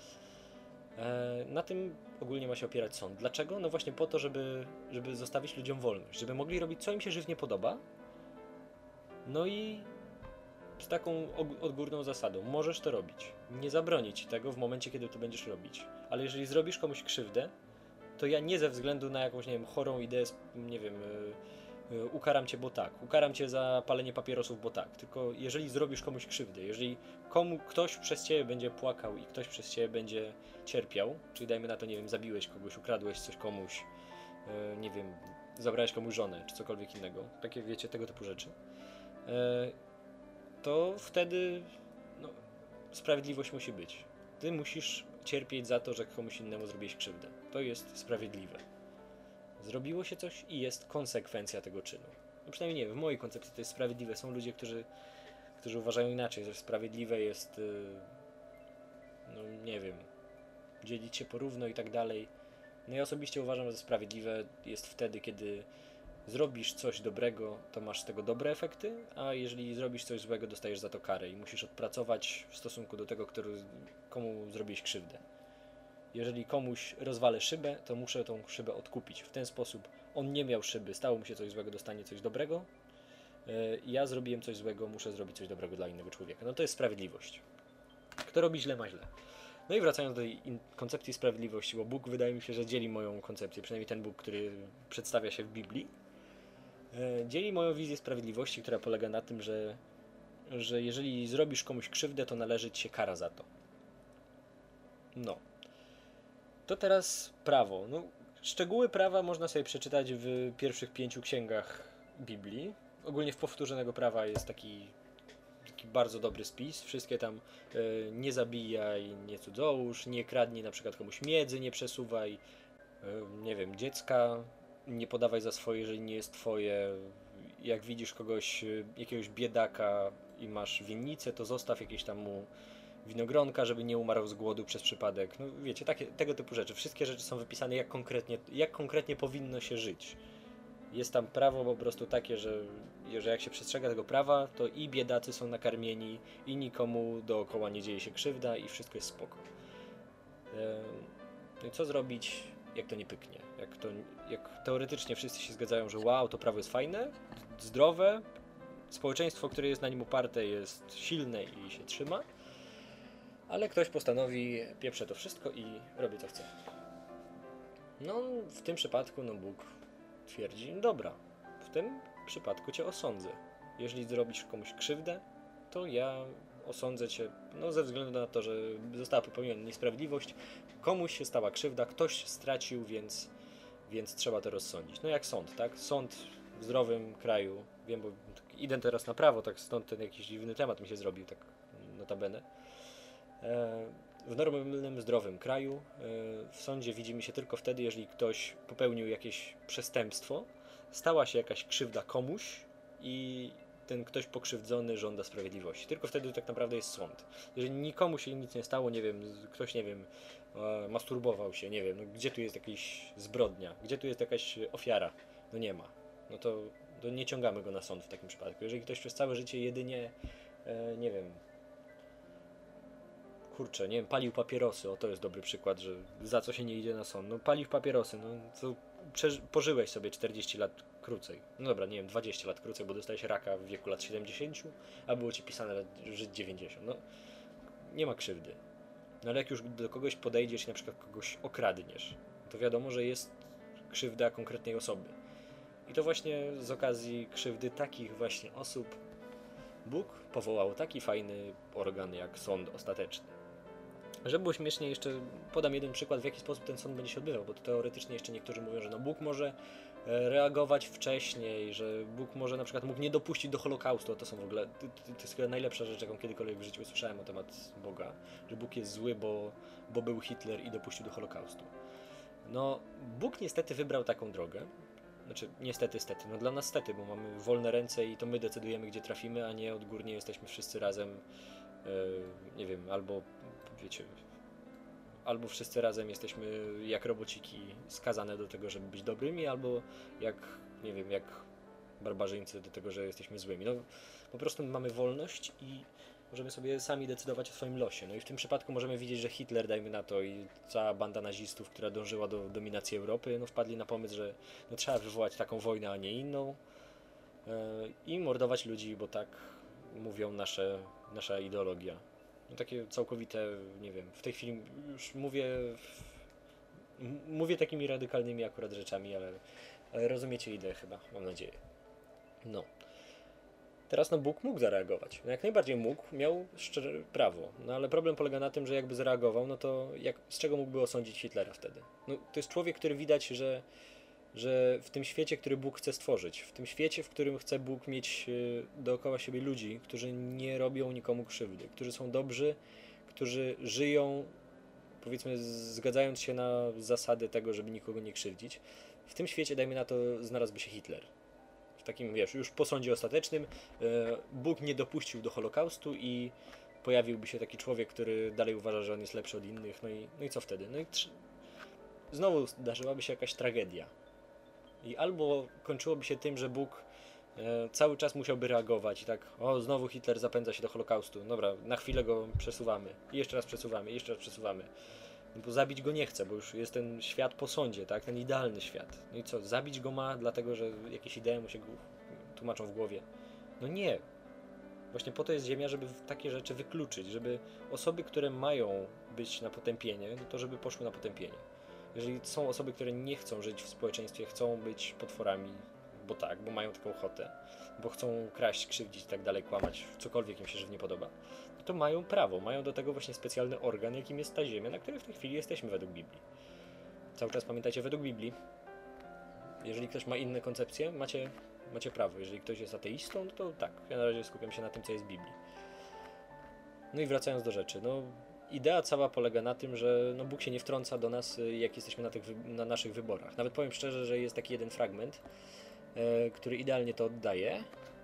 Na tym ogólnie ma się opierać sąd. Dlaczego? No właśnie po to, żeby zostawić ludziom wolność, żeby mogli robić, co im się żywnie podoba. No i z taką odgórną zasadą. Możesz to robić. Nie zabronię ci tego w momencie, kiedy to będziesz robić. Ale jeżeli zrobisz komuś krzywdę, to ja nie ze względu na jakąś, nie wiem, chorą ideę, nie wiem, ukaram cię, bo tak. Ukaram cię za palenie papierosów, bo tak. Tylko jeżeli zrobisz komuś krzywdę, jeżeli ktoś przez ciebie będzie płakał i ktoś przez ciebie będzie cierpiał, czyli dajmy na to, nie wiem, zabiłeś kogoś, ukradłeś coś komuś, nie wiem, zabrałeś komuś żonę, czy cokolwiek innego, takie, wiecie, tego typu rzeczy, to wtedy no, sprawiedliwość musi być. Ty musisz cierpieć za to, że komuś innemu zrobiłeś krzywdę. To jest sprawiedliwe. Zrobiło się coś i jest konsekwencja tego czynu. No przynajmniej nie, w mojej koncepcji to jest sprawiedliwe. Są ludzie, którzy uważają inaczej, że sprawiedliwe jest, no nie wiem, dzielić się porówno i tak dalej. No ja osobiście uważam, że sprawiedliwe jest wtedy, kiedy zrobisz coś dobrego, to masz z tego dobre efekty, a jeżeli zrobisz coś złego, dostajesz za to karę i musisz odpracować w stosunku do tego, komu zrobiłeś krzywdę. Jeżeli komuś rozwalę szybę, to muszę tą szybę odkupić. W ten sposób on nie miał szyby, stało mu się coś złego, dostanie coś dobrego. Ja zrobiłem coś złego, muszę zrobić coś dobrego dla innego człowieka. No to jest sprawiedliwość. Kto robi źle, ma źle. No i wracając do tej koncepcji sprawiedliwości, bo Bóg wydaje mi się, że dzieli moją koncepcję, przynajmniej ten Bóg, który przedstawia się w Biblii, dzieli moją wizję sprawiedliwości, która polega na tym, że jeżeli zrobisz komuś krzywdę, to należy ci się kara za to. No. To teraz prawo. No, szczegóły prawa można sobie przeczytać w pierwszych 5 księgach Biblii. Ogólnie w Powtórzonego Prawa jest taki bardzo dobry spis. Wszystkie tam nie zabijaj, nie cudzołóż, nie kradnij na przykład komuś miedzy, nie przesuwaj, nie wiem, dziecka nie podawaj za swoje, jeżeli nie jest twoje. Jak widzisz kogoś, jakiegoś biedaka i masz winnicę, to zostaw jakieś tam mu winogronka, żeby nie umarł z głodu przez przypadek. No wiecie, tego typu rzeczy. Wszystkie rzeczy są wypisane, jak konkretnie powinno się żyć. Jest tam prawo po prostu takie, że jak się przestrzega tego prawa, to i biedacy są nakarmieni, i nikomu dookoła nie dzieje się krzywda i wszystko jest spoko. No i co zrobić, jak to nie pyknie? Jak teoretycznie wszyscy się zgadzają, że wow, to prawo jest fajne, zdrowe, społeczeństwo, które jest na nim oparte, jest silne i się trzyma, ale ktoś postanowi, pieprze to wszystko i robi co chce. No, w tym przypadku, no Bóg twierdzi, dobra, w tym przypadku cię osądzę. Jeżeli zrobisz komuś krzywdę, to ja osądzę cię, no ze względu na to, że została popełniona niesprawiedliwość, komuś się stała krzywda, ktoś stracił, więc trzeba to rozsądzić. No jak sąd, tak? Sąd w zdrowym kraju, wiem, bo idę teraz na prawo, tak stąd ten jakiś dziwny temat mi się zrobił, tak notabene. W normalnym, zdrowym kraju w sądzie widzimy się tylko wtedy, jeżeli ktoś popełnił jakieś przestępstwo, stała się jakaś krzywda komuś i ten ktoś pokrzywdzony żąda sprawiedliwości. Tylko wtedy tak naprawdę jest sąd. Jeżeli nikomu się nic nie stało, nie wiem, ktoś, nie wiem, masturbował się, nie wiem, no gdzie tu jest jakaś zbrodnia, gdzie tu jest jakaś ofiara, no nie ma. No to nie ciągamy go na sąd w takim przypadku. Jeżeli ktoś przez całe życie jedynie, nie wiem, kurczę, nie wiem, palił papierosy, o to jest dobry przykład, że za co się nie idzie na sąd. No palił papierosy, no to pożyłeś sobie 40 lat krócej. No dobra, nie wiem, 20 lat krócej, bo dostałeś raka w wieku lat 70, a było ci pisane żyć 90. No nie ma krzywdy. No ale jak już do kogoś podejdziesz i na przykład kogoś okradniesz, to wiadomo, że jest krzywda konkretnej osoby. I to właśnie z okazji krzywdy takich właśnie osób Bóg powołał taki fajny organ jak sąd ostateczny. Żeby było śmiesznie, jeszcze podam jeden przykład, w jaki sposób ten sąd będzie się odbywał, bo to teoretycznie jeszcze niektórzy mówią, że no Bóg może reagować wcześniej, że Bóg może na przykład mógł nie dopuścić do Holokaustu, a to są w ogóle, to jest chyba najlepsza rzecz, jaką kiedykolwiek w życiu usłyszałem na temat Boga, że Bóg jest zły, bo był Hitler i dopuścił do Holokaustu. No, Bóg niestety wybrał taką drogę, znaczy niestety, no dla nas stety, bo mamy wolne ręce i to my decydujemy, gdzie trafimy, a nie odgórnie jesteśmy wszyscy razem, nie wiem, albo wiecie, albo wszyscy razem jesteśmy jak robociki skazane do tego, żeby być dobrymi, albo jak, nie wiem, jak barbarzyńcy do tego, że jesteśmy złymi. No, po prostu mamy wolność i możemy sobie sami decydować o swoim losie. No i w tym przypadku możemy widzieć, że Hitler, dajmy na to, i cała banda nazistów, która dążyła do dominacji Europy, no wpadli na pomysł, że no, trzeba wywołać taką wojnę, a nie inną i mordować ludzi, bo tak mówią nasza ideologia. No takie całkowite, nie wiem, w tej chwili już mówię takimi radykalnymi akurat rzeczami, ale rozumiecie ideę chyba, mam nadzieję. No. Teraz no Bóg mógł zareagować. No jak najbardziej mógł, miał szczerze prawo. No ale problem polega na tym, że jakby zareagował, no to z czego mógłby osądzić Hitlera wtedy? No to jest człowiek, który widać, że w tym świecie, który Bóg chce stworzyć, w tym świecie, w którym chce Bóg mieć dookoła siebie ludzi, którzy nie robią nikomu krzywdy, którzy są dobrzy, którzy żyją, powiedzmy, zgadzając się na zasady tego, żeby nikogo nie krzywdzić. W tym świecie, dajmy na to, znalazłby się Hitler. W takim, wiesz, już po sądzie ostatecznym Bóg nie dopuścił do Holokaustu i pojawiłby się taki człowiek, który dalej uważa, że on jest lepszy od innych. No i co wtedy? No i znowu zdarzyłaby się jakaś tragedia. I albo kończyłoby się tym, że Bóg cały czas musiałby reagować i tak, o, znowu Hitler zapędza się do Holokaustu, dobra, na chwilę go przesuwamy, i jeszcze raz przesuwamy, i jeszcze raz przesuwamy. No bo zabić go nie chce, bo już jest ten świat po sądzie, tak, ten idealny świat. No i co, zabić go ma dlatego, że jakieś idee mu się tłumaczą w głowie? No nie. Właśnie po to jest Ziemia, żeby takie rzeczy wykluczyć, żeby osoby, które mają być na potępienie, no to żeby poszły na potępienie. Jeżeli są osoby, które nie chcą żyć w społeczeństwie, chcą być potworami, bo tak, bo mają taką ochotę, bo chcą kraść, krzywdzić i tak dalej, kłamać, cokolwiek im się żywnie podoba, to mają prawo, mają do tego właśnie specjalny organ, jakim jest ta ziemia, na której w tej chwili jesteśmy według Biblii. Cały czas pamiętajcie, według Biblii, jeżeli ktoś ma inne koncepcje, macie prawo. Jeżeli ktoś jest ateistą, no to tak, ja na razie skupiam się na tym, co jest w Biblii. No i wracając do rzeczy, no idea cała polega na tym, że no, Bóg się nie wtrąca do nas, jak jesteśmy na naszych wyborach. Nawet powiem szczerze, że jest taki jeden fragment, który idealnie to oddaje.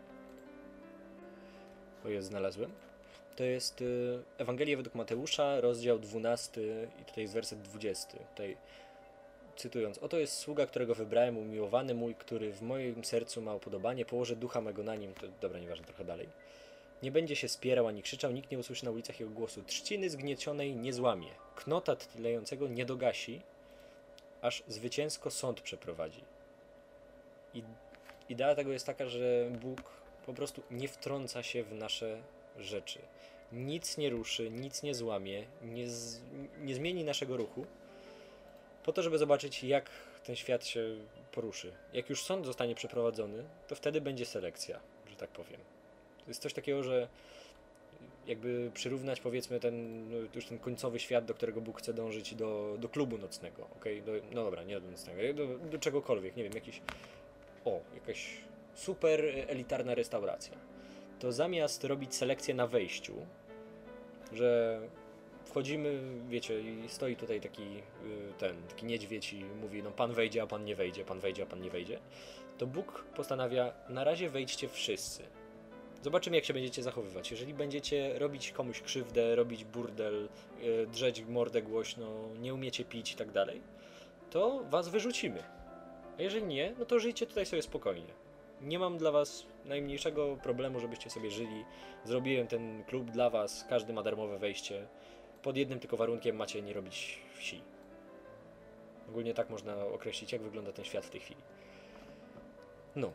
O, jest, znalazłem. To jest Ewangelia według Mateusza, rozdział 12 i tutaj jest werset 20. Tutaj cytując, oto jest sługa, którego wybrałem, umiłowany mój, który w moim sercu ma upodobanie, położę ducha mego na nim, to dobra, nieważne, trochę dalej. Nie będzie się spierał ani krzyczał, nikt nie usłyszy na ulicach jego głosu. Trzciny zgniecionej nie złamie, knota tlejącego nie dogasi, aż zwycięsko sąd przeprowadzi. I idea tego jest taka, że Bóg po prostu nie wtrąca się w nasze rzeczy. Nic nie ruszy, nic nie złamie, nie zmieni naszego ruchu, po to, żeby zobaczyć, jak ten świat się poruszy. Jak już sąd zostanie przeprowadzony, to wtedy będzie selekcja, że tak powiem. To jest coś takiego, że jakby przyrównać, powiedzmy, już ten końcowy świat, do którego Bóg chce dążyć, do klubu nocnego, okej? No dobra, nie do nocnego, do czegokolwiek, nie wiem, jakaś super elitarna restauracja. To zamiast robić selekcję na wejściu, że wchodzimy, wiecie, i stoi tutaj taki niedźwiedź i mówi, no pan wejdzie, a pan nie wejdzie, pan wejdzie, a pan nie wejdzie, to Bóg postanawia, na razie wejdźcie wszyscy. Zobaczymy, jak się będziecie zachowywać. Jeżeli będziecie robić komuś krzywdę, robić burdel, drzeć mordę głośno, nie umiecie pić i tak dalej, to was wyrzucimy. A jeżeli nie, no to żyjcie tutaj sobie spokojnie. Nie mam dla was najmniejszego problemu, żebyście sobie żyli. Zrobiłem ten klub dla was, każdy ma darmowe wejście. Pod jednym tylko warunkiem, macie nie robić wsi. Ogólnie tak można określić, jak wygląda ten świat w tej chwili. No.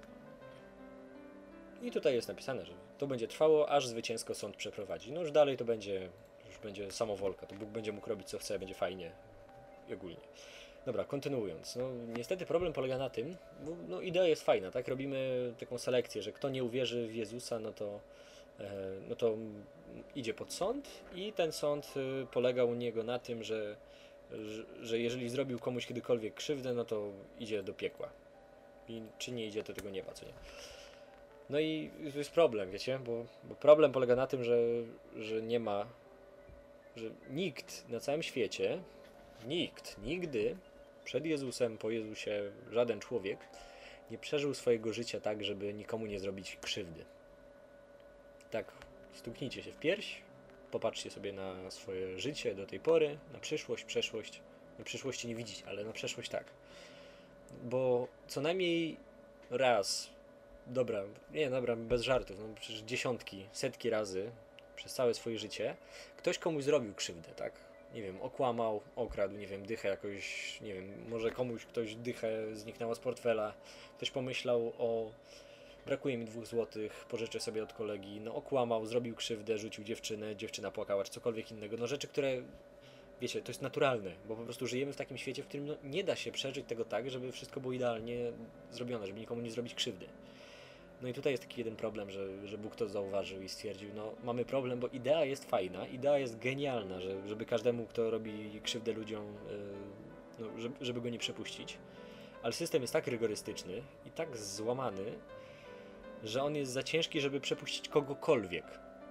I tutaj jest napisane, że to będzie trwało, aż zwycięsko sąd przeprowadzi. No już dalej to będzie samowolka. To Bóg będzie mógł robić, co chce, będzie fajnie i ogólnie. Dobra, kontynuując. No, niestety problem polega na tym, bo no, idea jest fajna, tak? Robimy taką selekcję, że kto nie uwierzy w Jezusa, no to idzie pod sąd i ten sąd polega u niego na tym, że jeżeli zrobił komuś kiedykolwiek krzywdę, no to idzie do piekła. I czy nie idzie do tego nieba, co nie? No i to jest problem, wiecie, bo problem polega na tym, że nie ma, że nikt na całym świecie, nikt, nigdy przed Jezusem, po Jezusie, żaden człowiek nie przeżył swojego życia tak, żeby nikomu nie zrobić krzywdy. Tak, stuknijcie się w pierś, popatrzcie sobie na swoje życie do tej pory, na przyszłość, przeszłość. Na przyszłości nie widzicie, ale na przeszłość tak. Bo co najmniej raz, dobra, nie, dobra, bez żartów, no przecież dziesiątki, setki razy przez całe swoje życie ktoś komuś zrobił krzywdę, tak? Nie wiem, okłamał, okradł, nie wiem, dychę jakoś, nie wiem, może komuś ktoś dychę zniknęła z portfela, ktoś pomyślał o brakuje mi 2 złotych, pożyczę sobie od kolegi, no okłamał, zrobił krzywdę, rzucił dziewczynę, dziewczyna płakała, czy cokolwiek innego, no rzeczy, które, wiecie, to jest naturalne, bo po prostu żyjemy w takim świecie, w którym no, nie da się przeżyć tego tak, żeby wszystko było idealnie zrobione, żeby nikomu nie zrobić krzywdy. No i tutaj jest taki jeden problem, że Bóg to zauważył i stwierdził, no mamy problem, bo idea jest fajna, idea jest genialna, żeby każdemu, kto robi krzywdę ludziom, no, żeby go nie przepuścić, ale system jest tak rygorystyczny i tak złamany, że on jest za ciężki, żeby przepuścić kogokolwiek.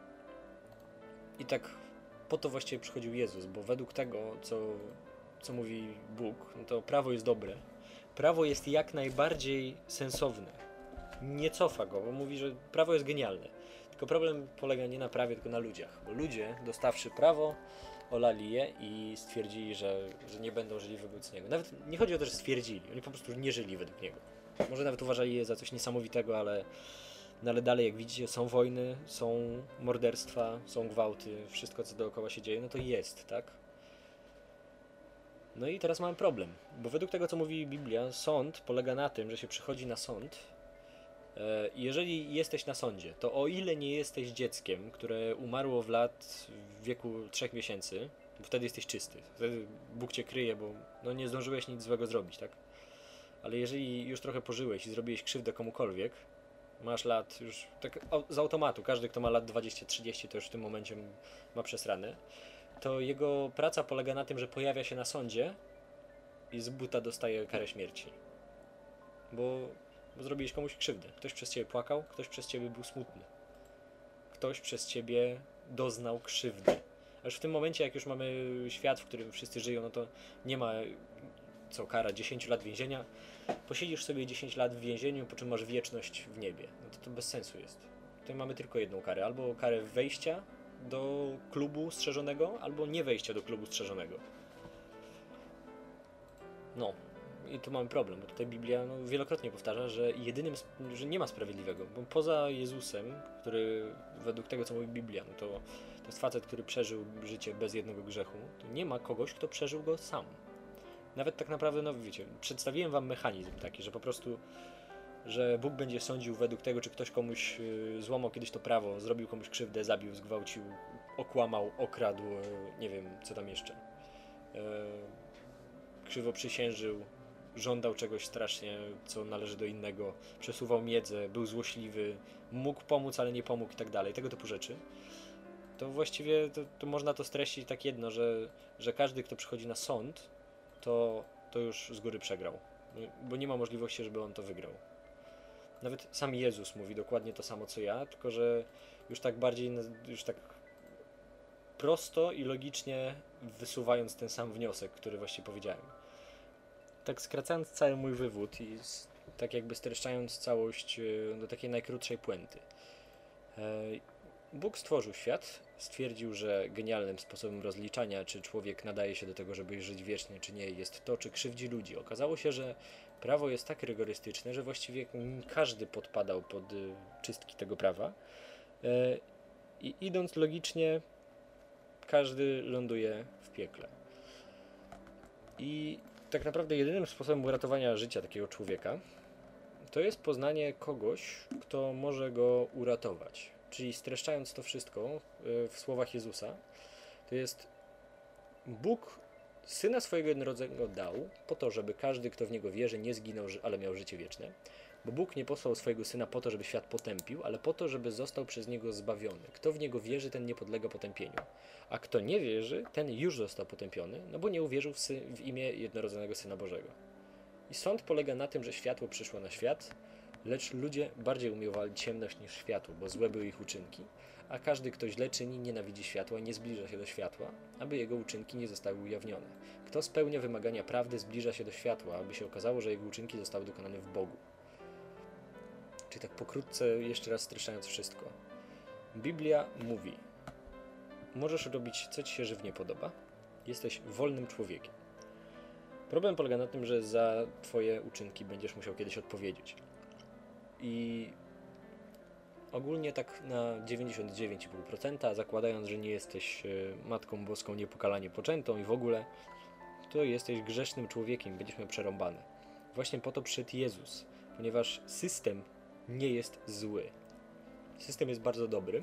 I tak po to właściwie przychodził Jezus, bo według tego, co mówi Bóg, no to prawo jest dobre. Prawo jest jak najbardziej sensowne. Nie cofa go, bo mówi, że prawo jest genialne. Tylko problem polega nie na prawie, tylko na ludziach. Bo ludzie, dostawszy prawo, olali je i stwierdzili, że nie będą żyli wobec niego. Nawet nie chodzi o to, że stwierdzili, oni po prostu nie żyli według niego. Może nawet uważali je za coś niesamowitego, ale dalej, jak widzicie, są wojny, są morderstwa, są gwałty, wszystko co dookoła się dzieje, no to jest, tak? No i teraz mamy problem, bo według tego, co mówi Biblia, sąd polega na tym, że się przychodzi na sąd. Jeżeli jesteś na sądzie, to o ile nie jesteś dzieckiem, które umarło w wieku 3 miesięcy, wtedy jesteś czysty. Wtedy Bóg cię kryje, bo no nie zdążyłeś nic złego zrobić, tak? Ale jeżeli już trochę pożyłeś i zrobiłeś krzywdę komukolwiek, masz lat już tak z automatu, każdy kto ma lat 20-30 to już w tym momencie ma przesrane, to jego praca polega na tym, że pojawia się na sądzie i z buta dostaje karę śmierci. Bo zrobiłeś komuś krzywdę. Ktoś przez ciebie płakał, ktoś przez ciebie był smutny. Ktoś przez ciebie doznał krzywdy. A już w tym momencie, jak już mamy świat, w którym wszyscy żyją, no to nie ma co kara 10 lat więzienia. Posiedzisz sobie 10 lat w więzieniu, po czym masz wieczność w niebie. No to bez sensu jest. Tutaj mamy tylko jedną karę. Albo karę wejścia do klubu strzeżonego, albo nie wejścia do klubu strzeżonego. No. I tu mamy problem, bo tutaj Biblia wielokrotnie powtarza, że nie ma sprawiedliwego, bo poza Jezusem, który według tego, co mówi Biblia, no to jest facet, który przeżył życie bez jednego grzechu, to nie ma kogoś, kto przeżył go sam. Nawet tak naprawdę, no wiecie, przedstawiłem wam mechanizm taki, że po prostu, że Bóg będzie sądził według tego, czy ktoś komuś złamał kiedyś to prawo, zrobił komuś krzywdę, zabił, zgwałcił, okłamał, okradł, nie wiem, co tam jeszcze, krzywo przysiężył, żądał czegoś strasznie, co należy do innego, przesuwał miedzę, był złośliwy, mógł pomóc, ale nie pomógł i tak dalej, tego typu rzeczy. To właściwie to można to streścić tak jedno, że każdy, kto przychodzi na sąd, to już z góry przegrał, bo nie ma możliwości, żeby on to wygrał. Nawet sam Jezus mówi dokładnie to samo, co ja, tylko że już tak bardziej, już tak prosto i logicznie wysuwając ten sam wniosek, który właściwie powiedziałem. Tak skracając cały mój wywód i tak jakby streszczając całość do takiej najkrótszej puenty. Bóg stworzył świat, stwierdził, że genialnym sposobem rozliczania, czy człowiek nadaje się do tego, żeby żyć wiecznie, czy nie, jest to, czy krzywdzi ludzi. Okazało się, że prawo jest tak rygorystyczne, że właściwie każdy podpadał pod czystki tego prawa i idąc logicznie, każdy ląduje w piekle. I tak naprawdę jedynym sposobem uratowania życia takiego człowieka to jest poznanie kogoś, kto może go uratować. Czyli streszczając to wszystko w słowach Jezusa, to jest Bóg Syna swojego jednorodzonego dał, po to, żeby każdy, kto w Niego wierzy, nie zginął, ale miał życie wieczne. Bo Bóg nie posłał swojego Syna po to, żeby świat potępił, ale po to, żeby został przez Niego zbawiony. Kto w Niego wierzy, ten nie podlega potępieniu. A kto nie wierzy, ten już został potępiony, no bo nie uwierzył w imię jednorodzonego Syna Bożego. I sąd polega na tym, że światło przyszło na świat, lecz ludzie bardziej umiłowali ciemność niż światło, bo złe były ich uczynki, a każdy, kto źle czyni, nienawidzi światła i nie zbliża się do światła, aby jego uczynki nie zostały ujawnione. Kto spełnia wymagania prawdy, zbliża się do światła, aby się okazało, że jego uczynki zostały dokonane w Bogu. Czyli tak pokrótce, jeszcze raz streszczając wszystko. Biblia mówi: możesz robić, co ci się żywnie podoba, jesteś wolnym człowiekiem. Problem polega na tym, że za twoje uczynki będziesz musiał kiedyś odpowiedzieć. I ogólnie tak na 99,5%, zakładając, że nie jesteś Matką Boską niepokalanie poczętą i w ogóle, to jesteś grzesznym człowiekiem, będziesz miał przerąbane. Właśnie po to przyszedł Jezus, ponieważ system nie jest zły. System jest bardzo dobry,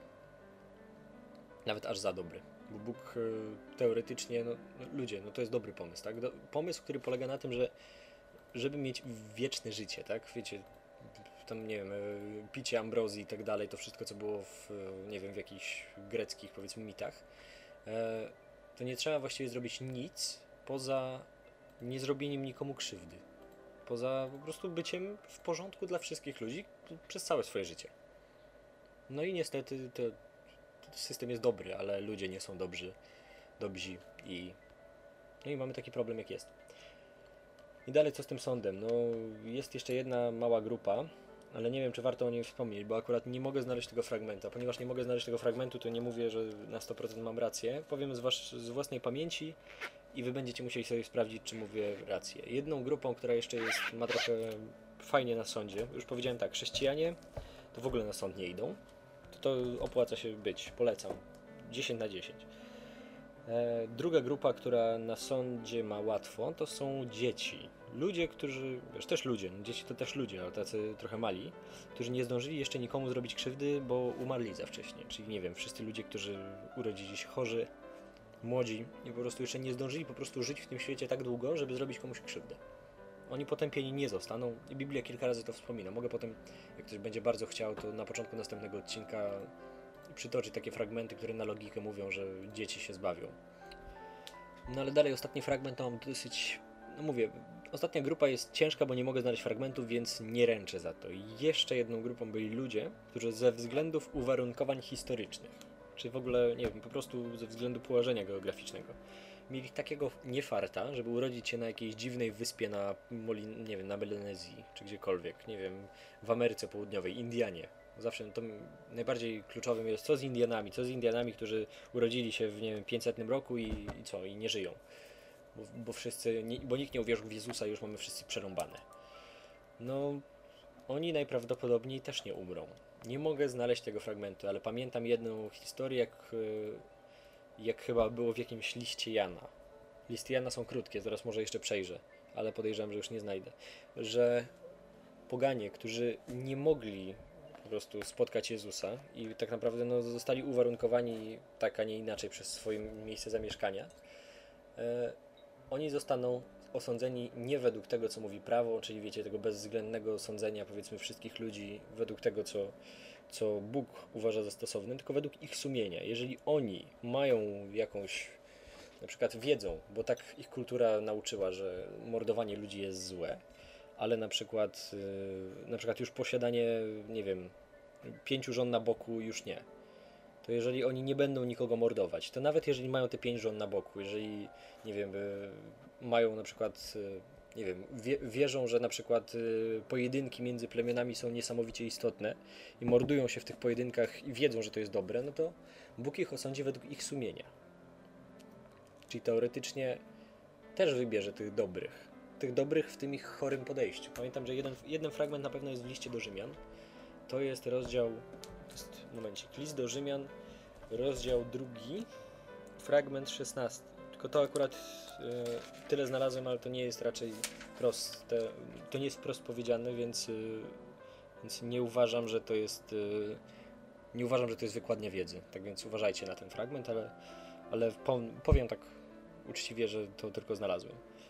nawet aż za dobry. Bo Bóg teoretycznie, ludzie, to jest dobry pomysł, tak? Pomysł, który polega na tym, że żeby mieć wieczne życie, tak? Wiecie, tam, nie wiem, picie ambrozji i tak dalej, to wszystko, co było w jakichś greckich, powiedzmy, mitach, to nie trzeba właściwie zrobić nic poza niezrobieniem nikomu krzywdy. Poza po prostu byciem w porządku dla wszystkich ludzi przez całe swoje życie. No i niestety system jest dobry, ale ludzie nie są dobrzy i mamy taki problem, jak jest. I dalej co z tym sądem? Jest jeszcze jedna mała grupa, ale nie wiem, czy warto o niej wspomnieć, bo akurat nie mogę znaleźć tego fragmentu. Ponieważ nie mogę znaleźć tego fragmentu, to nie mówię, że na 100% mam rację. Powiem z własnej pamięci i wy będziecie musieli sobie sprawdzić, czy mówię rację. Jedną grupą, która jeszcze ma trochę fajnie na sądzie, już powiedziałem tak, chrześcijanie to w ogóle na sąd nie idą. To opłaca się być, polecam. 10 na 10. Druga grupa, która na sądzie ma łatwo, to są dzieci. Ludzie, którzy, też ludzie, dzieci to też ludzie, ale tacy trochę mali, którzy nie zdążyli jeszcze nikomu zrobić krzywdy, bo umarli za wcześnie. Czyli nie wiem, wszyscy ludzie, którzy urodzili się chorzy, młodzi i po prostu jeszcze nie zdążyli po prostu żyć w tym świecie tak długo, żeby zrobić komuś krzywdę. Oni potępieni nie zostaną i Biblia kilka razy to wspomina. Mogę potem, jak ktoś będzie bardzo chciał, to na początku następnego odcinka przytoczyć takie fragmenty, które na logikę mówią, że dzieci się zbawią. No ale dalej ostatni fragment to mam dosyć... mówię, ostatnia grupa jest ciężka, bo nie mogę znaleźć fragmentów, więc nie ręczę za to. I jeszcze jedną grupą byli ludzie, którzy ze względów uwarunkowań historycznych, czy w ogóle, nie wiem, po prostu ze względu położenia geograficznego, mieli takiego niefarta, żeby urodzić się na jakiejś dziwnej wyspie na Melanezji, czy gdziekolwiek, nie wiem, w Ameryce Południowej, Indianie. Zawsze to najbardziej kluczowym jest, co z Indianami, którzy urodzili się w, 500 roku i co, i nie żyją. Bo nikt nie uwierzył w Jezusa i już mamy wszyscy przerąbane. Oni najprawdopodobniej też nie umrą. Nie mogę znaleźć tego fragmentu, ale pamiętam jedną historię, jak chyba było w jakimś liście Jana. Listy Jana są krótkie, zaraz może jeszcze przejrzę, ale podejrzewam, że już nie znajdę. Że poganie, którzy nie mogli po prostu spotkać Jezusa i tak naprawdę zostali uwarunkowani tak, a nie inaczej przez swoje miejsce zamieszkania, oni zostaną osądzeni nie według tego, co mówi prawo, czyli wiecie, tego bezwzględnego sądzenia, powiedzmy, wszystkich ludzi według tego, co Bóg uważa za stosowne, tylko według ich sumienia. Jeżeli oni mają jakąś, na przykład wiedzą, bo tak ich kultura nauczyła, że mordowanie ludzi jest złe, ale na przykład już posiadanie, 5 żon na boku już nie. To jeżeli oni nie będą nikogo mordować, to nawet jeżeli mają te 5 żon na boku, jeżeli, mają na przykład, wierzą, że na przykład pojedynki między plemionami są niesamowicie istotne i mordują się w tych pojedynkach i wiedzą, że to jest dobre, no to Bóg ich osądzi według ich sumienia. Czyli teoretycznie też wybierze tych dobrych w tym ich chorym podejściu. Pamiętam, że jeden fragment na pewno jest w liście do Rzymian. To jest list do Rzymian, rozdział 2, fragment 16. Tylko to akurat tyle znalazłem, ale to nie jest raczej proste, to nie jest wprost powiedziane, więc nie uważam, że to jest wykładnia wiedzy. Tak więc uważajcie na ten fragment, ale powiem tak uczciwie, że to tylko znalazłem.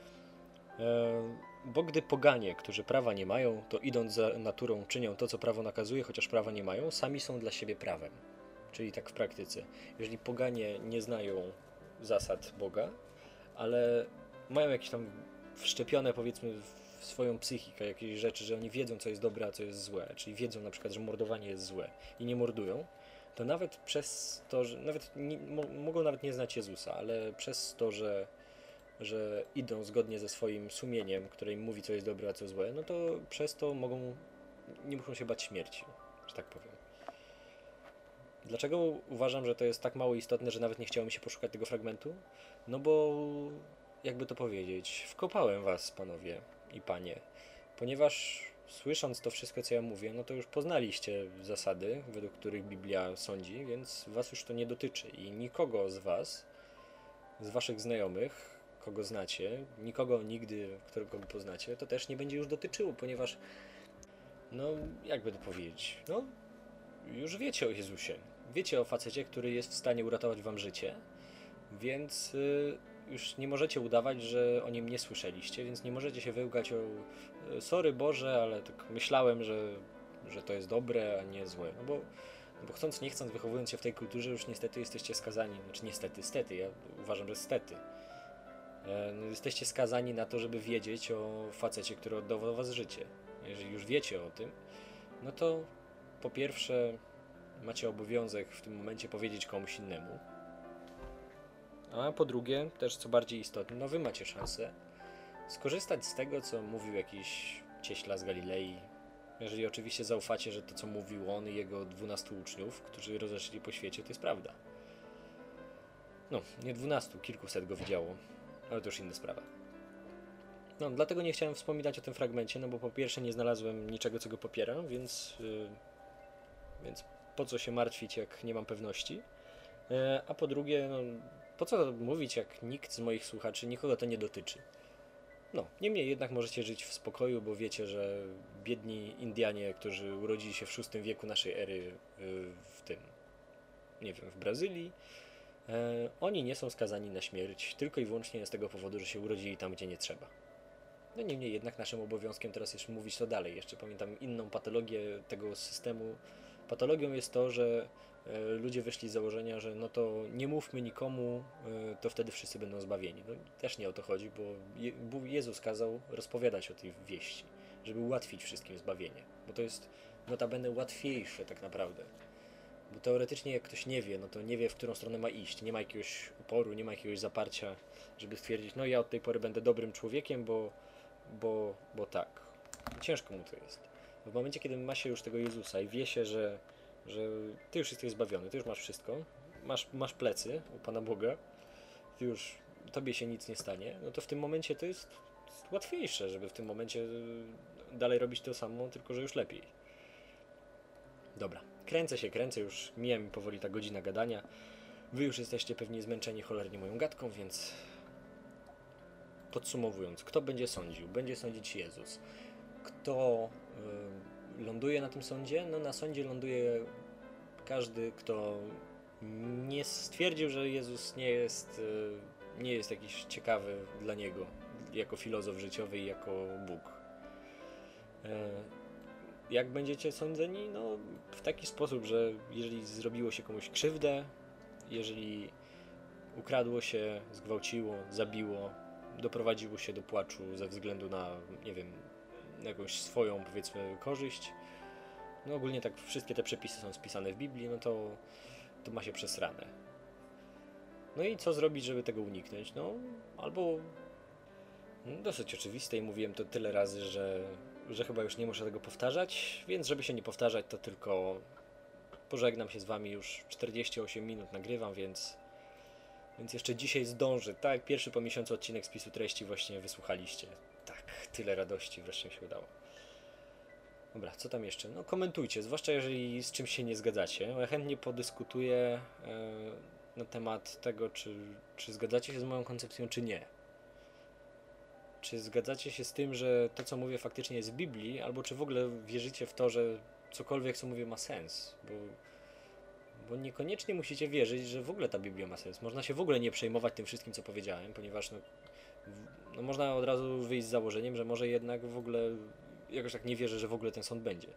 Bo gdy poganie, którzy prawa nie mają, to idąc za naturą czynią to, co prawo nakazuje, chociaż prawa nie mają, sami są dla siebie prawem. Czyli tak w praktyce. Jeżeli poganie nie znają zasad Boga, ale mają jakieś tam wszczepione, powiedzmy, w swoją psychikę jakieś rzeczy, że oni wiedzą, co jest dobre, a co jest złe, czyli wiedzą na przykład, że mordowanie jest złe i nie mordują, to nawet przez to, że mogą nawet nie znać Jezusa, ale przez to, że idą zgodnie ze swoim sumieniem, które im mówi, co jest dobre, a co złe, no to przez to nie muszą się bać śmierci, że tak powiem. Dlaczego uważam, że to jest tak mało istotne, że nawet nie chciało mi się poszukać tego fragmentu? No bo, jakby to powiedzieć, wkopałem was, panowie i panie, ponieważ słysząc to wszystko, co ja mówię, no to już poznaliście zasady, według których Biblia sądzi, więc was już to nie dotyczy i nikogo z was, z waszych znajomych, kogo znacie, nikogo nigdy, którego poznacie, to też nie będzie już dotyczyło, ponieważ, no, jakby to powiedzieć, no, już wiecie o Jezusie. Wiecie o facecie, który jest w stanie uratować wam życie, więc już nie możecie udawać, że o nim nie słyszeliście, więc nie możecie się wyłgać o sorry Boże, ale tak myślałem, że to jest dobre, a nie złe. No bo chcąc, nie chcąc, wychowując się w tej kulturze, już niestety jesteście skazani, znaczy niestety, stety, ja uważam, że stety. No, jesteście skazani na to, żeby wiedzieć o facecie, który oddał was życie. Jeżeli już wiecie o tym, no to po pierwsze macie obowiązek w tym momencie powiedzieć komuś innemu, a po drugie, też co bardziej istotne, no wy macie szansę skorzystać z tego, co mówił jakiś cieśla z Galilei, jeżeli oczywiście zaufacie, że to, co mówił on i jego 12 uczniów, którzy rozeszli po świecie, to jest prawda. No, nie 12, kilkuset go widziało, ale to już inna sprawa. No, dlatego nie chciałem wspominać o tym fragmencie, no bo po pierwsze nie znalazłem niczego, co go popiera, więc po co się martwić, jak nie mam pewności, a po drugie, no, po co mówić, jak nikt z moich słuchaczy, nikogo to nie dotyczy. No, niemniej jednak możecie żyć w spokoju, bo wiecie, że biedni Indianie, którzy urodzili się w VI wieku naszej ery w tym, nie wiem, w Brazylii, oni nie są skazani na śmierć tylko i wyłącznie z tego powodu, że się urodzili tam, gdzie nie trzeba. No niemniej jednak naszym obowiązkiem teraz jest mówić to dalej. Jeszcze pamiętam inną patologię tego systemu. Patologią jest to, że ludzie wyszli z założenia, że no to nie mówmy nikomu, to wtedy wszyscy będą zbawieni. No, też nie o to chodzi, bo Jezus kazał rozpowiadać o tej wieści, żeby ułatwić wszystkim zbawienie. Bo to jest notabene łatwiejsze tak naprawdę. Bo teoretycznie jak ktoś nie wie, no to nie wie, w którą stronę ma iść. Nie ma jakiegoś uporu, nie ma jakiegoś zaparcia, żeby stwierdzić, no ja od tej pory będę dobrym człowiekiem, bo tak. Ciężko mu to jest. W momencie, kiedy ma się już tego Jezusa i wie się, że ty już jesteś zbawiony, ty już masz wszystko, masz plecy u Pana Boga, tobie się nic nie stanie, no to w tym momencie to jest łatwiejsze, żeby w tym momencie dalej robić to samo, tylko że już lepiej. Dobra, kręcę, już mija mi powoli ta godzina gadania. Wy już jesteście pewnie zmęczeni cholernie moją gadką, więc podsumowując, kto będzie sądził? Będzie sądzić Jezus. Kto ląduje na tym sądzie? No na sądzie ląduje każdy, kto nie stwierdził, że Jezus nie jest jakiś ciekawy dla niego, jako filozof życiowy i jako Bóg. Jak będziecie sądzeni? No w taki sposób, że jeżeli zrobiło się komuś krzywdę, jeżeli ukradło się, zgwałciło, zabiło, doprowadziło się do płaczu ze względu na, nie wiem, jakąś swoją, powiedzmy, korzyść. No ogólnie tak wszystkie te przepisy są spisane w Biblii, no to ma się przesrane. No i co zrobić, żeby tego uniknąć? No albo dosyć oczywiste i mówiłem to tyle razy, że chyba już nie muszę tego powtarzać, więc żeby się nie powtarzać, to tylko pożegnam się z wami. Już 48 minut nagrywam, więc jeszcze dzisiaj zdąży. Tak, pierwszy po miesiącu odcinek spisu treści właśnie wysłuchaliście. Tak, tyle radości wreszcie się udało. Dobra, co tam jeszcze? No komentujcie, zwłaszcza jeżeli z czymś się nie zgadzacie. Ja chętnie podyskutuję na temat tego, czy zgadzacie się z moją koncepcją, czy nie. Czy zgadzacie się z tym, że to, co mówię, faktycznie jest w Biblii, albo czy w ogóle wierzycie w to, że cokolwiek, co mówię, ma sens? bo niekoniecznie musicie wierzyć, że w ogóle ta Biblia ma sens. Można się w ogóle nie przejmować tym wszystkim, co powiedziałem, ponieważ no można od razu wyjść z założeniem, że może jednak w ogóle jakoś tak nie wierzę, że w ogóle ten sąd będzie.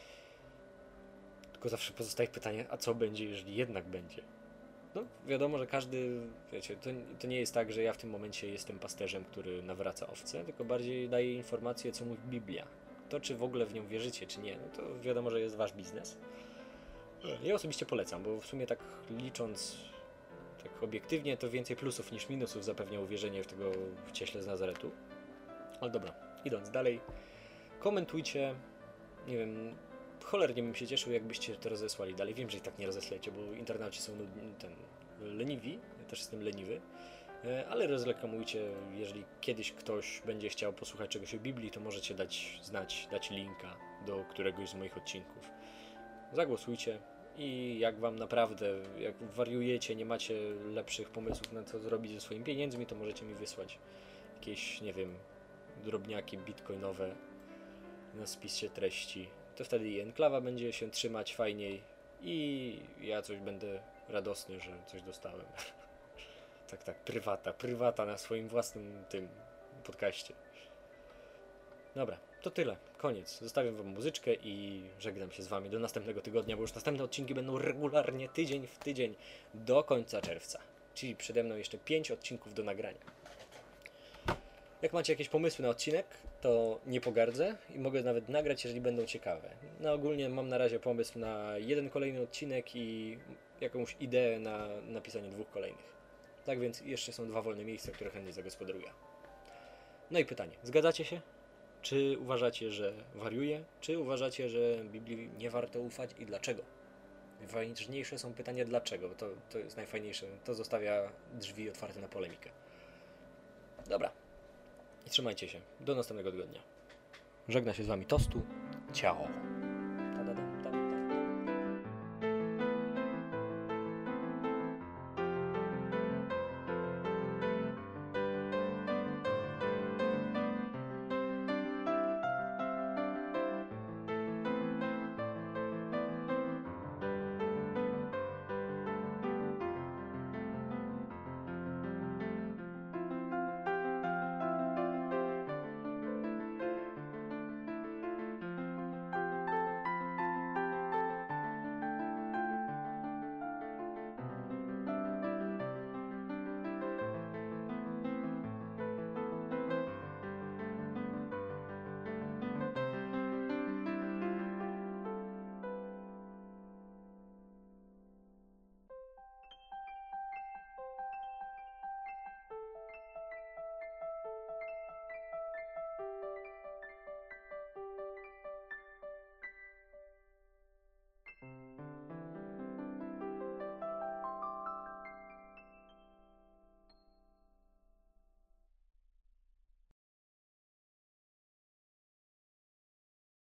Tylko zawsze pozostaje pytanie, a co będzie, jeżeli jednak będzie? No, wiadomo, że każdy, wiecie, to nie jest tak, że ja w tym momencie jestem pasterzem, który nawraca owce, tylko bardziej daję informację, co mówi Biblia. To, czy w ogóle w nią wierzycie, czy nie, no to wiadomo, że jest wasz biznes. Ja osobiście polecam, bo w sumie tak licząc tak obiektywnie, to więcej plusów niż minusów zapewnia uwierzenie w tego cieśle z Nazaretu. Ale dobra, idąc dalej, komentujcie, nie wiem, cholernie bym się cieszył, jakbyście to rozesłali dalej. Wiem, że i tak nie rozeslecie, bo internauci są leniwi, ja też jestem leniwy, ale rozreklamujcie, jeżeli kiedyś ktoś będzie chciał posłuchać czegoś o Biblii, to możecie dać znać, dać linka do któregoś z moich odcinków. Zagłosujcie i jak wam naprawdę, jak wariujecie, nie macie lepszych pomysłów na co zrobić ze swoimi pieniędzmi, to możecie mi wysłać jakieś, nie wiem, drobniaki bitcoinowe na spisie treści. To wtedy i enklawa będzie się trzymać fajniej i ja coś będę radosny, że coś dostałem. Tak, prywata na swoim własnym tym podcaście. Dobra, to tyle, koniec. Zostawiam wam muzyczkę i żegnam się z wami do następnego tygodnia, bo już następne odcinki będą regularnie, tydzień w tydzień, do końca czerwca. Czyli przede mną jeszcze 5 odcinków do nagrania. Jak macie jakieś pomysły na odcinek, to nie pogardzę i mogę nawet nagrać, jeżeli będą ciekawe. No ogólnie mam na razie pomysł na jeden kolejny odcinek i jakąś ideę na napisanie 2 kolejnych. Tak więc jeszcze są 2 wolne miejsca, które chętnie zagospodaruję. No i pytanie, zgadzacie się? Czy uważacie, że wariuję? Czy uważacie, że Biblii nie warto ufać i dlaczego? Najważniejsze są pytania dlaczego, to jest najfajniejsze. To zostawia drzwi otwarte na polemikę. Dobra. I trzymajcie się. Do następnego tygodnia. Żegna się z wami Tostu. Ciao.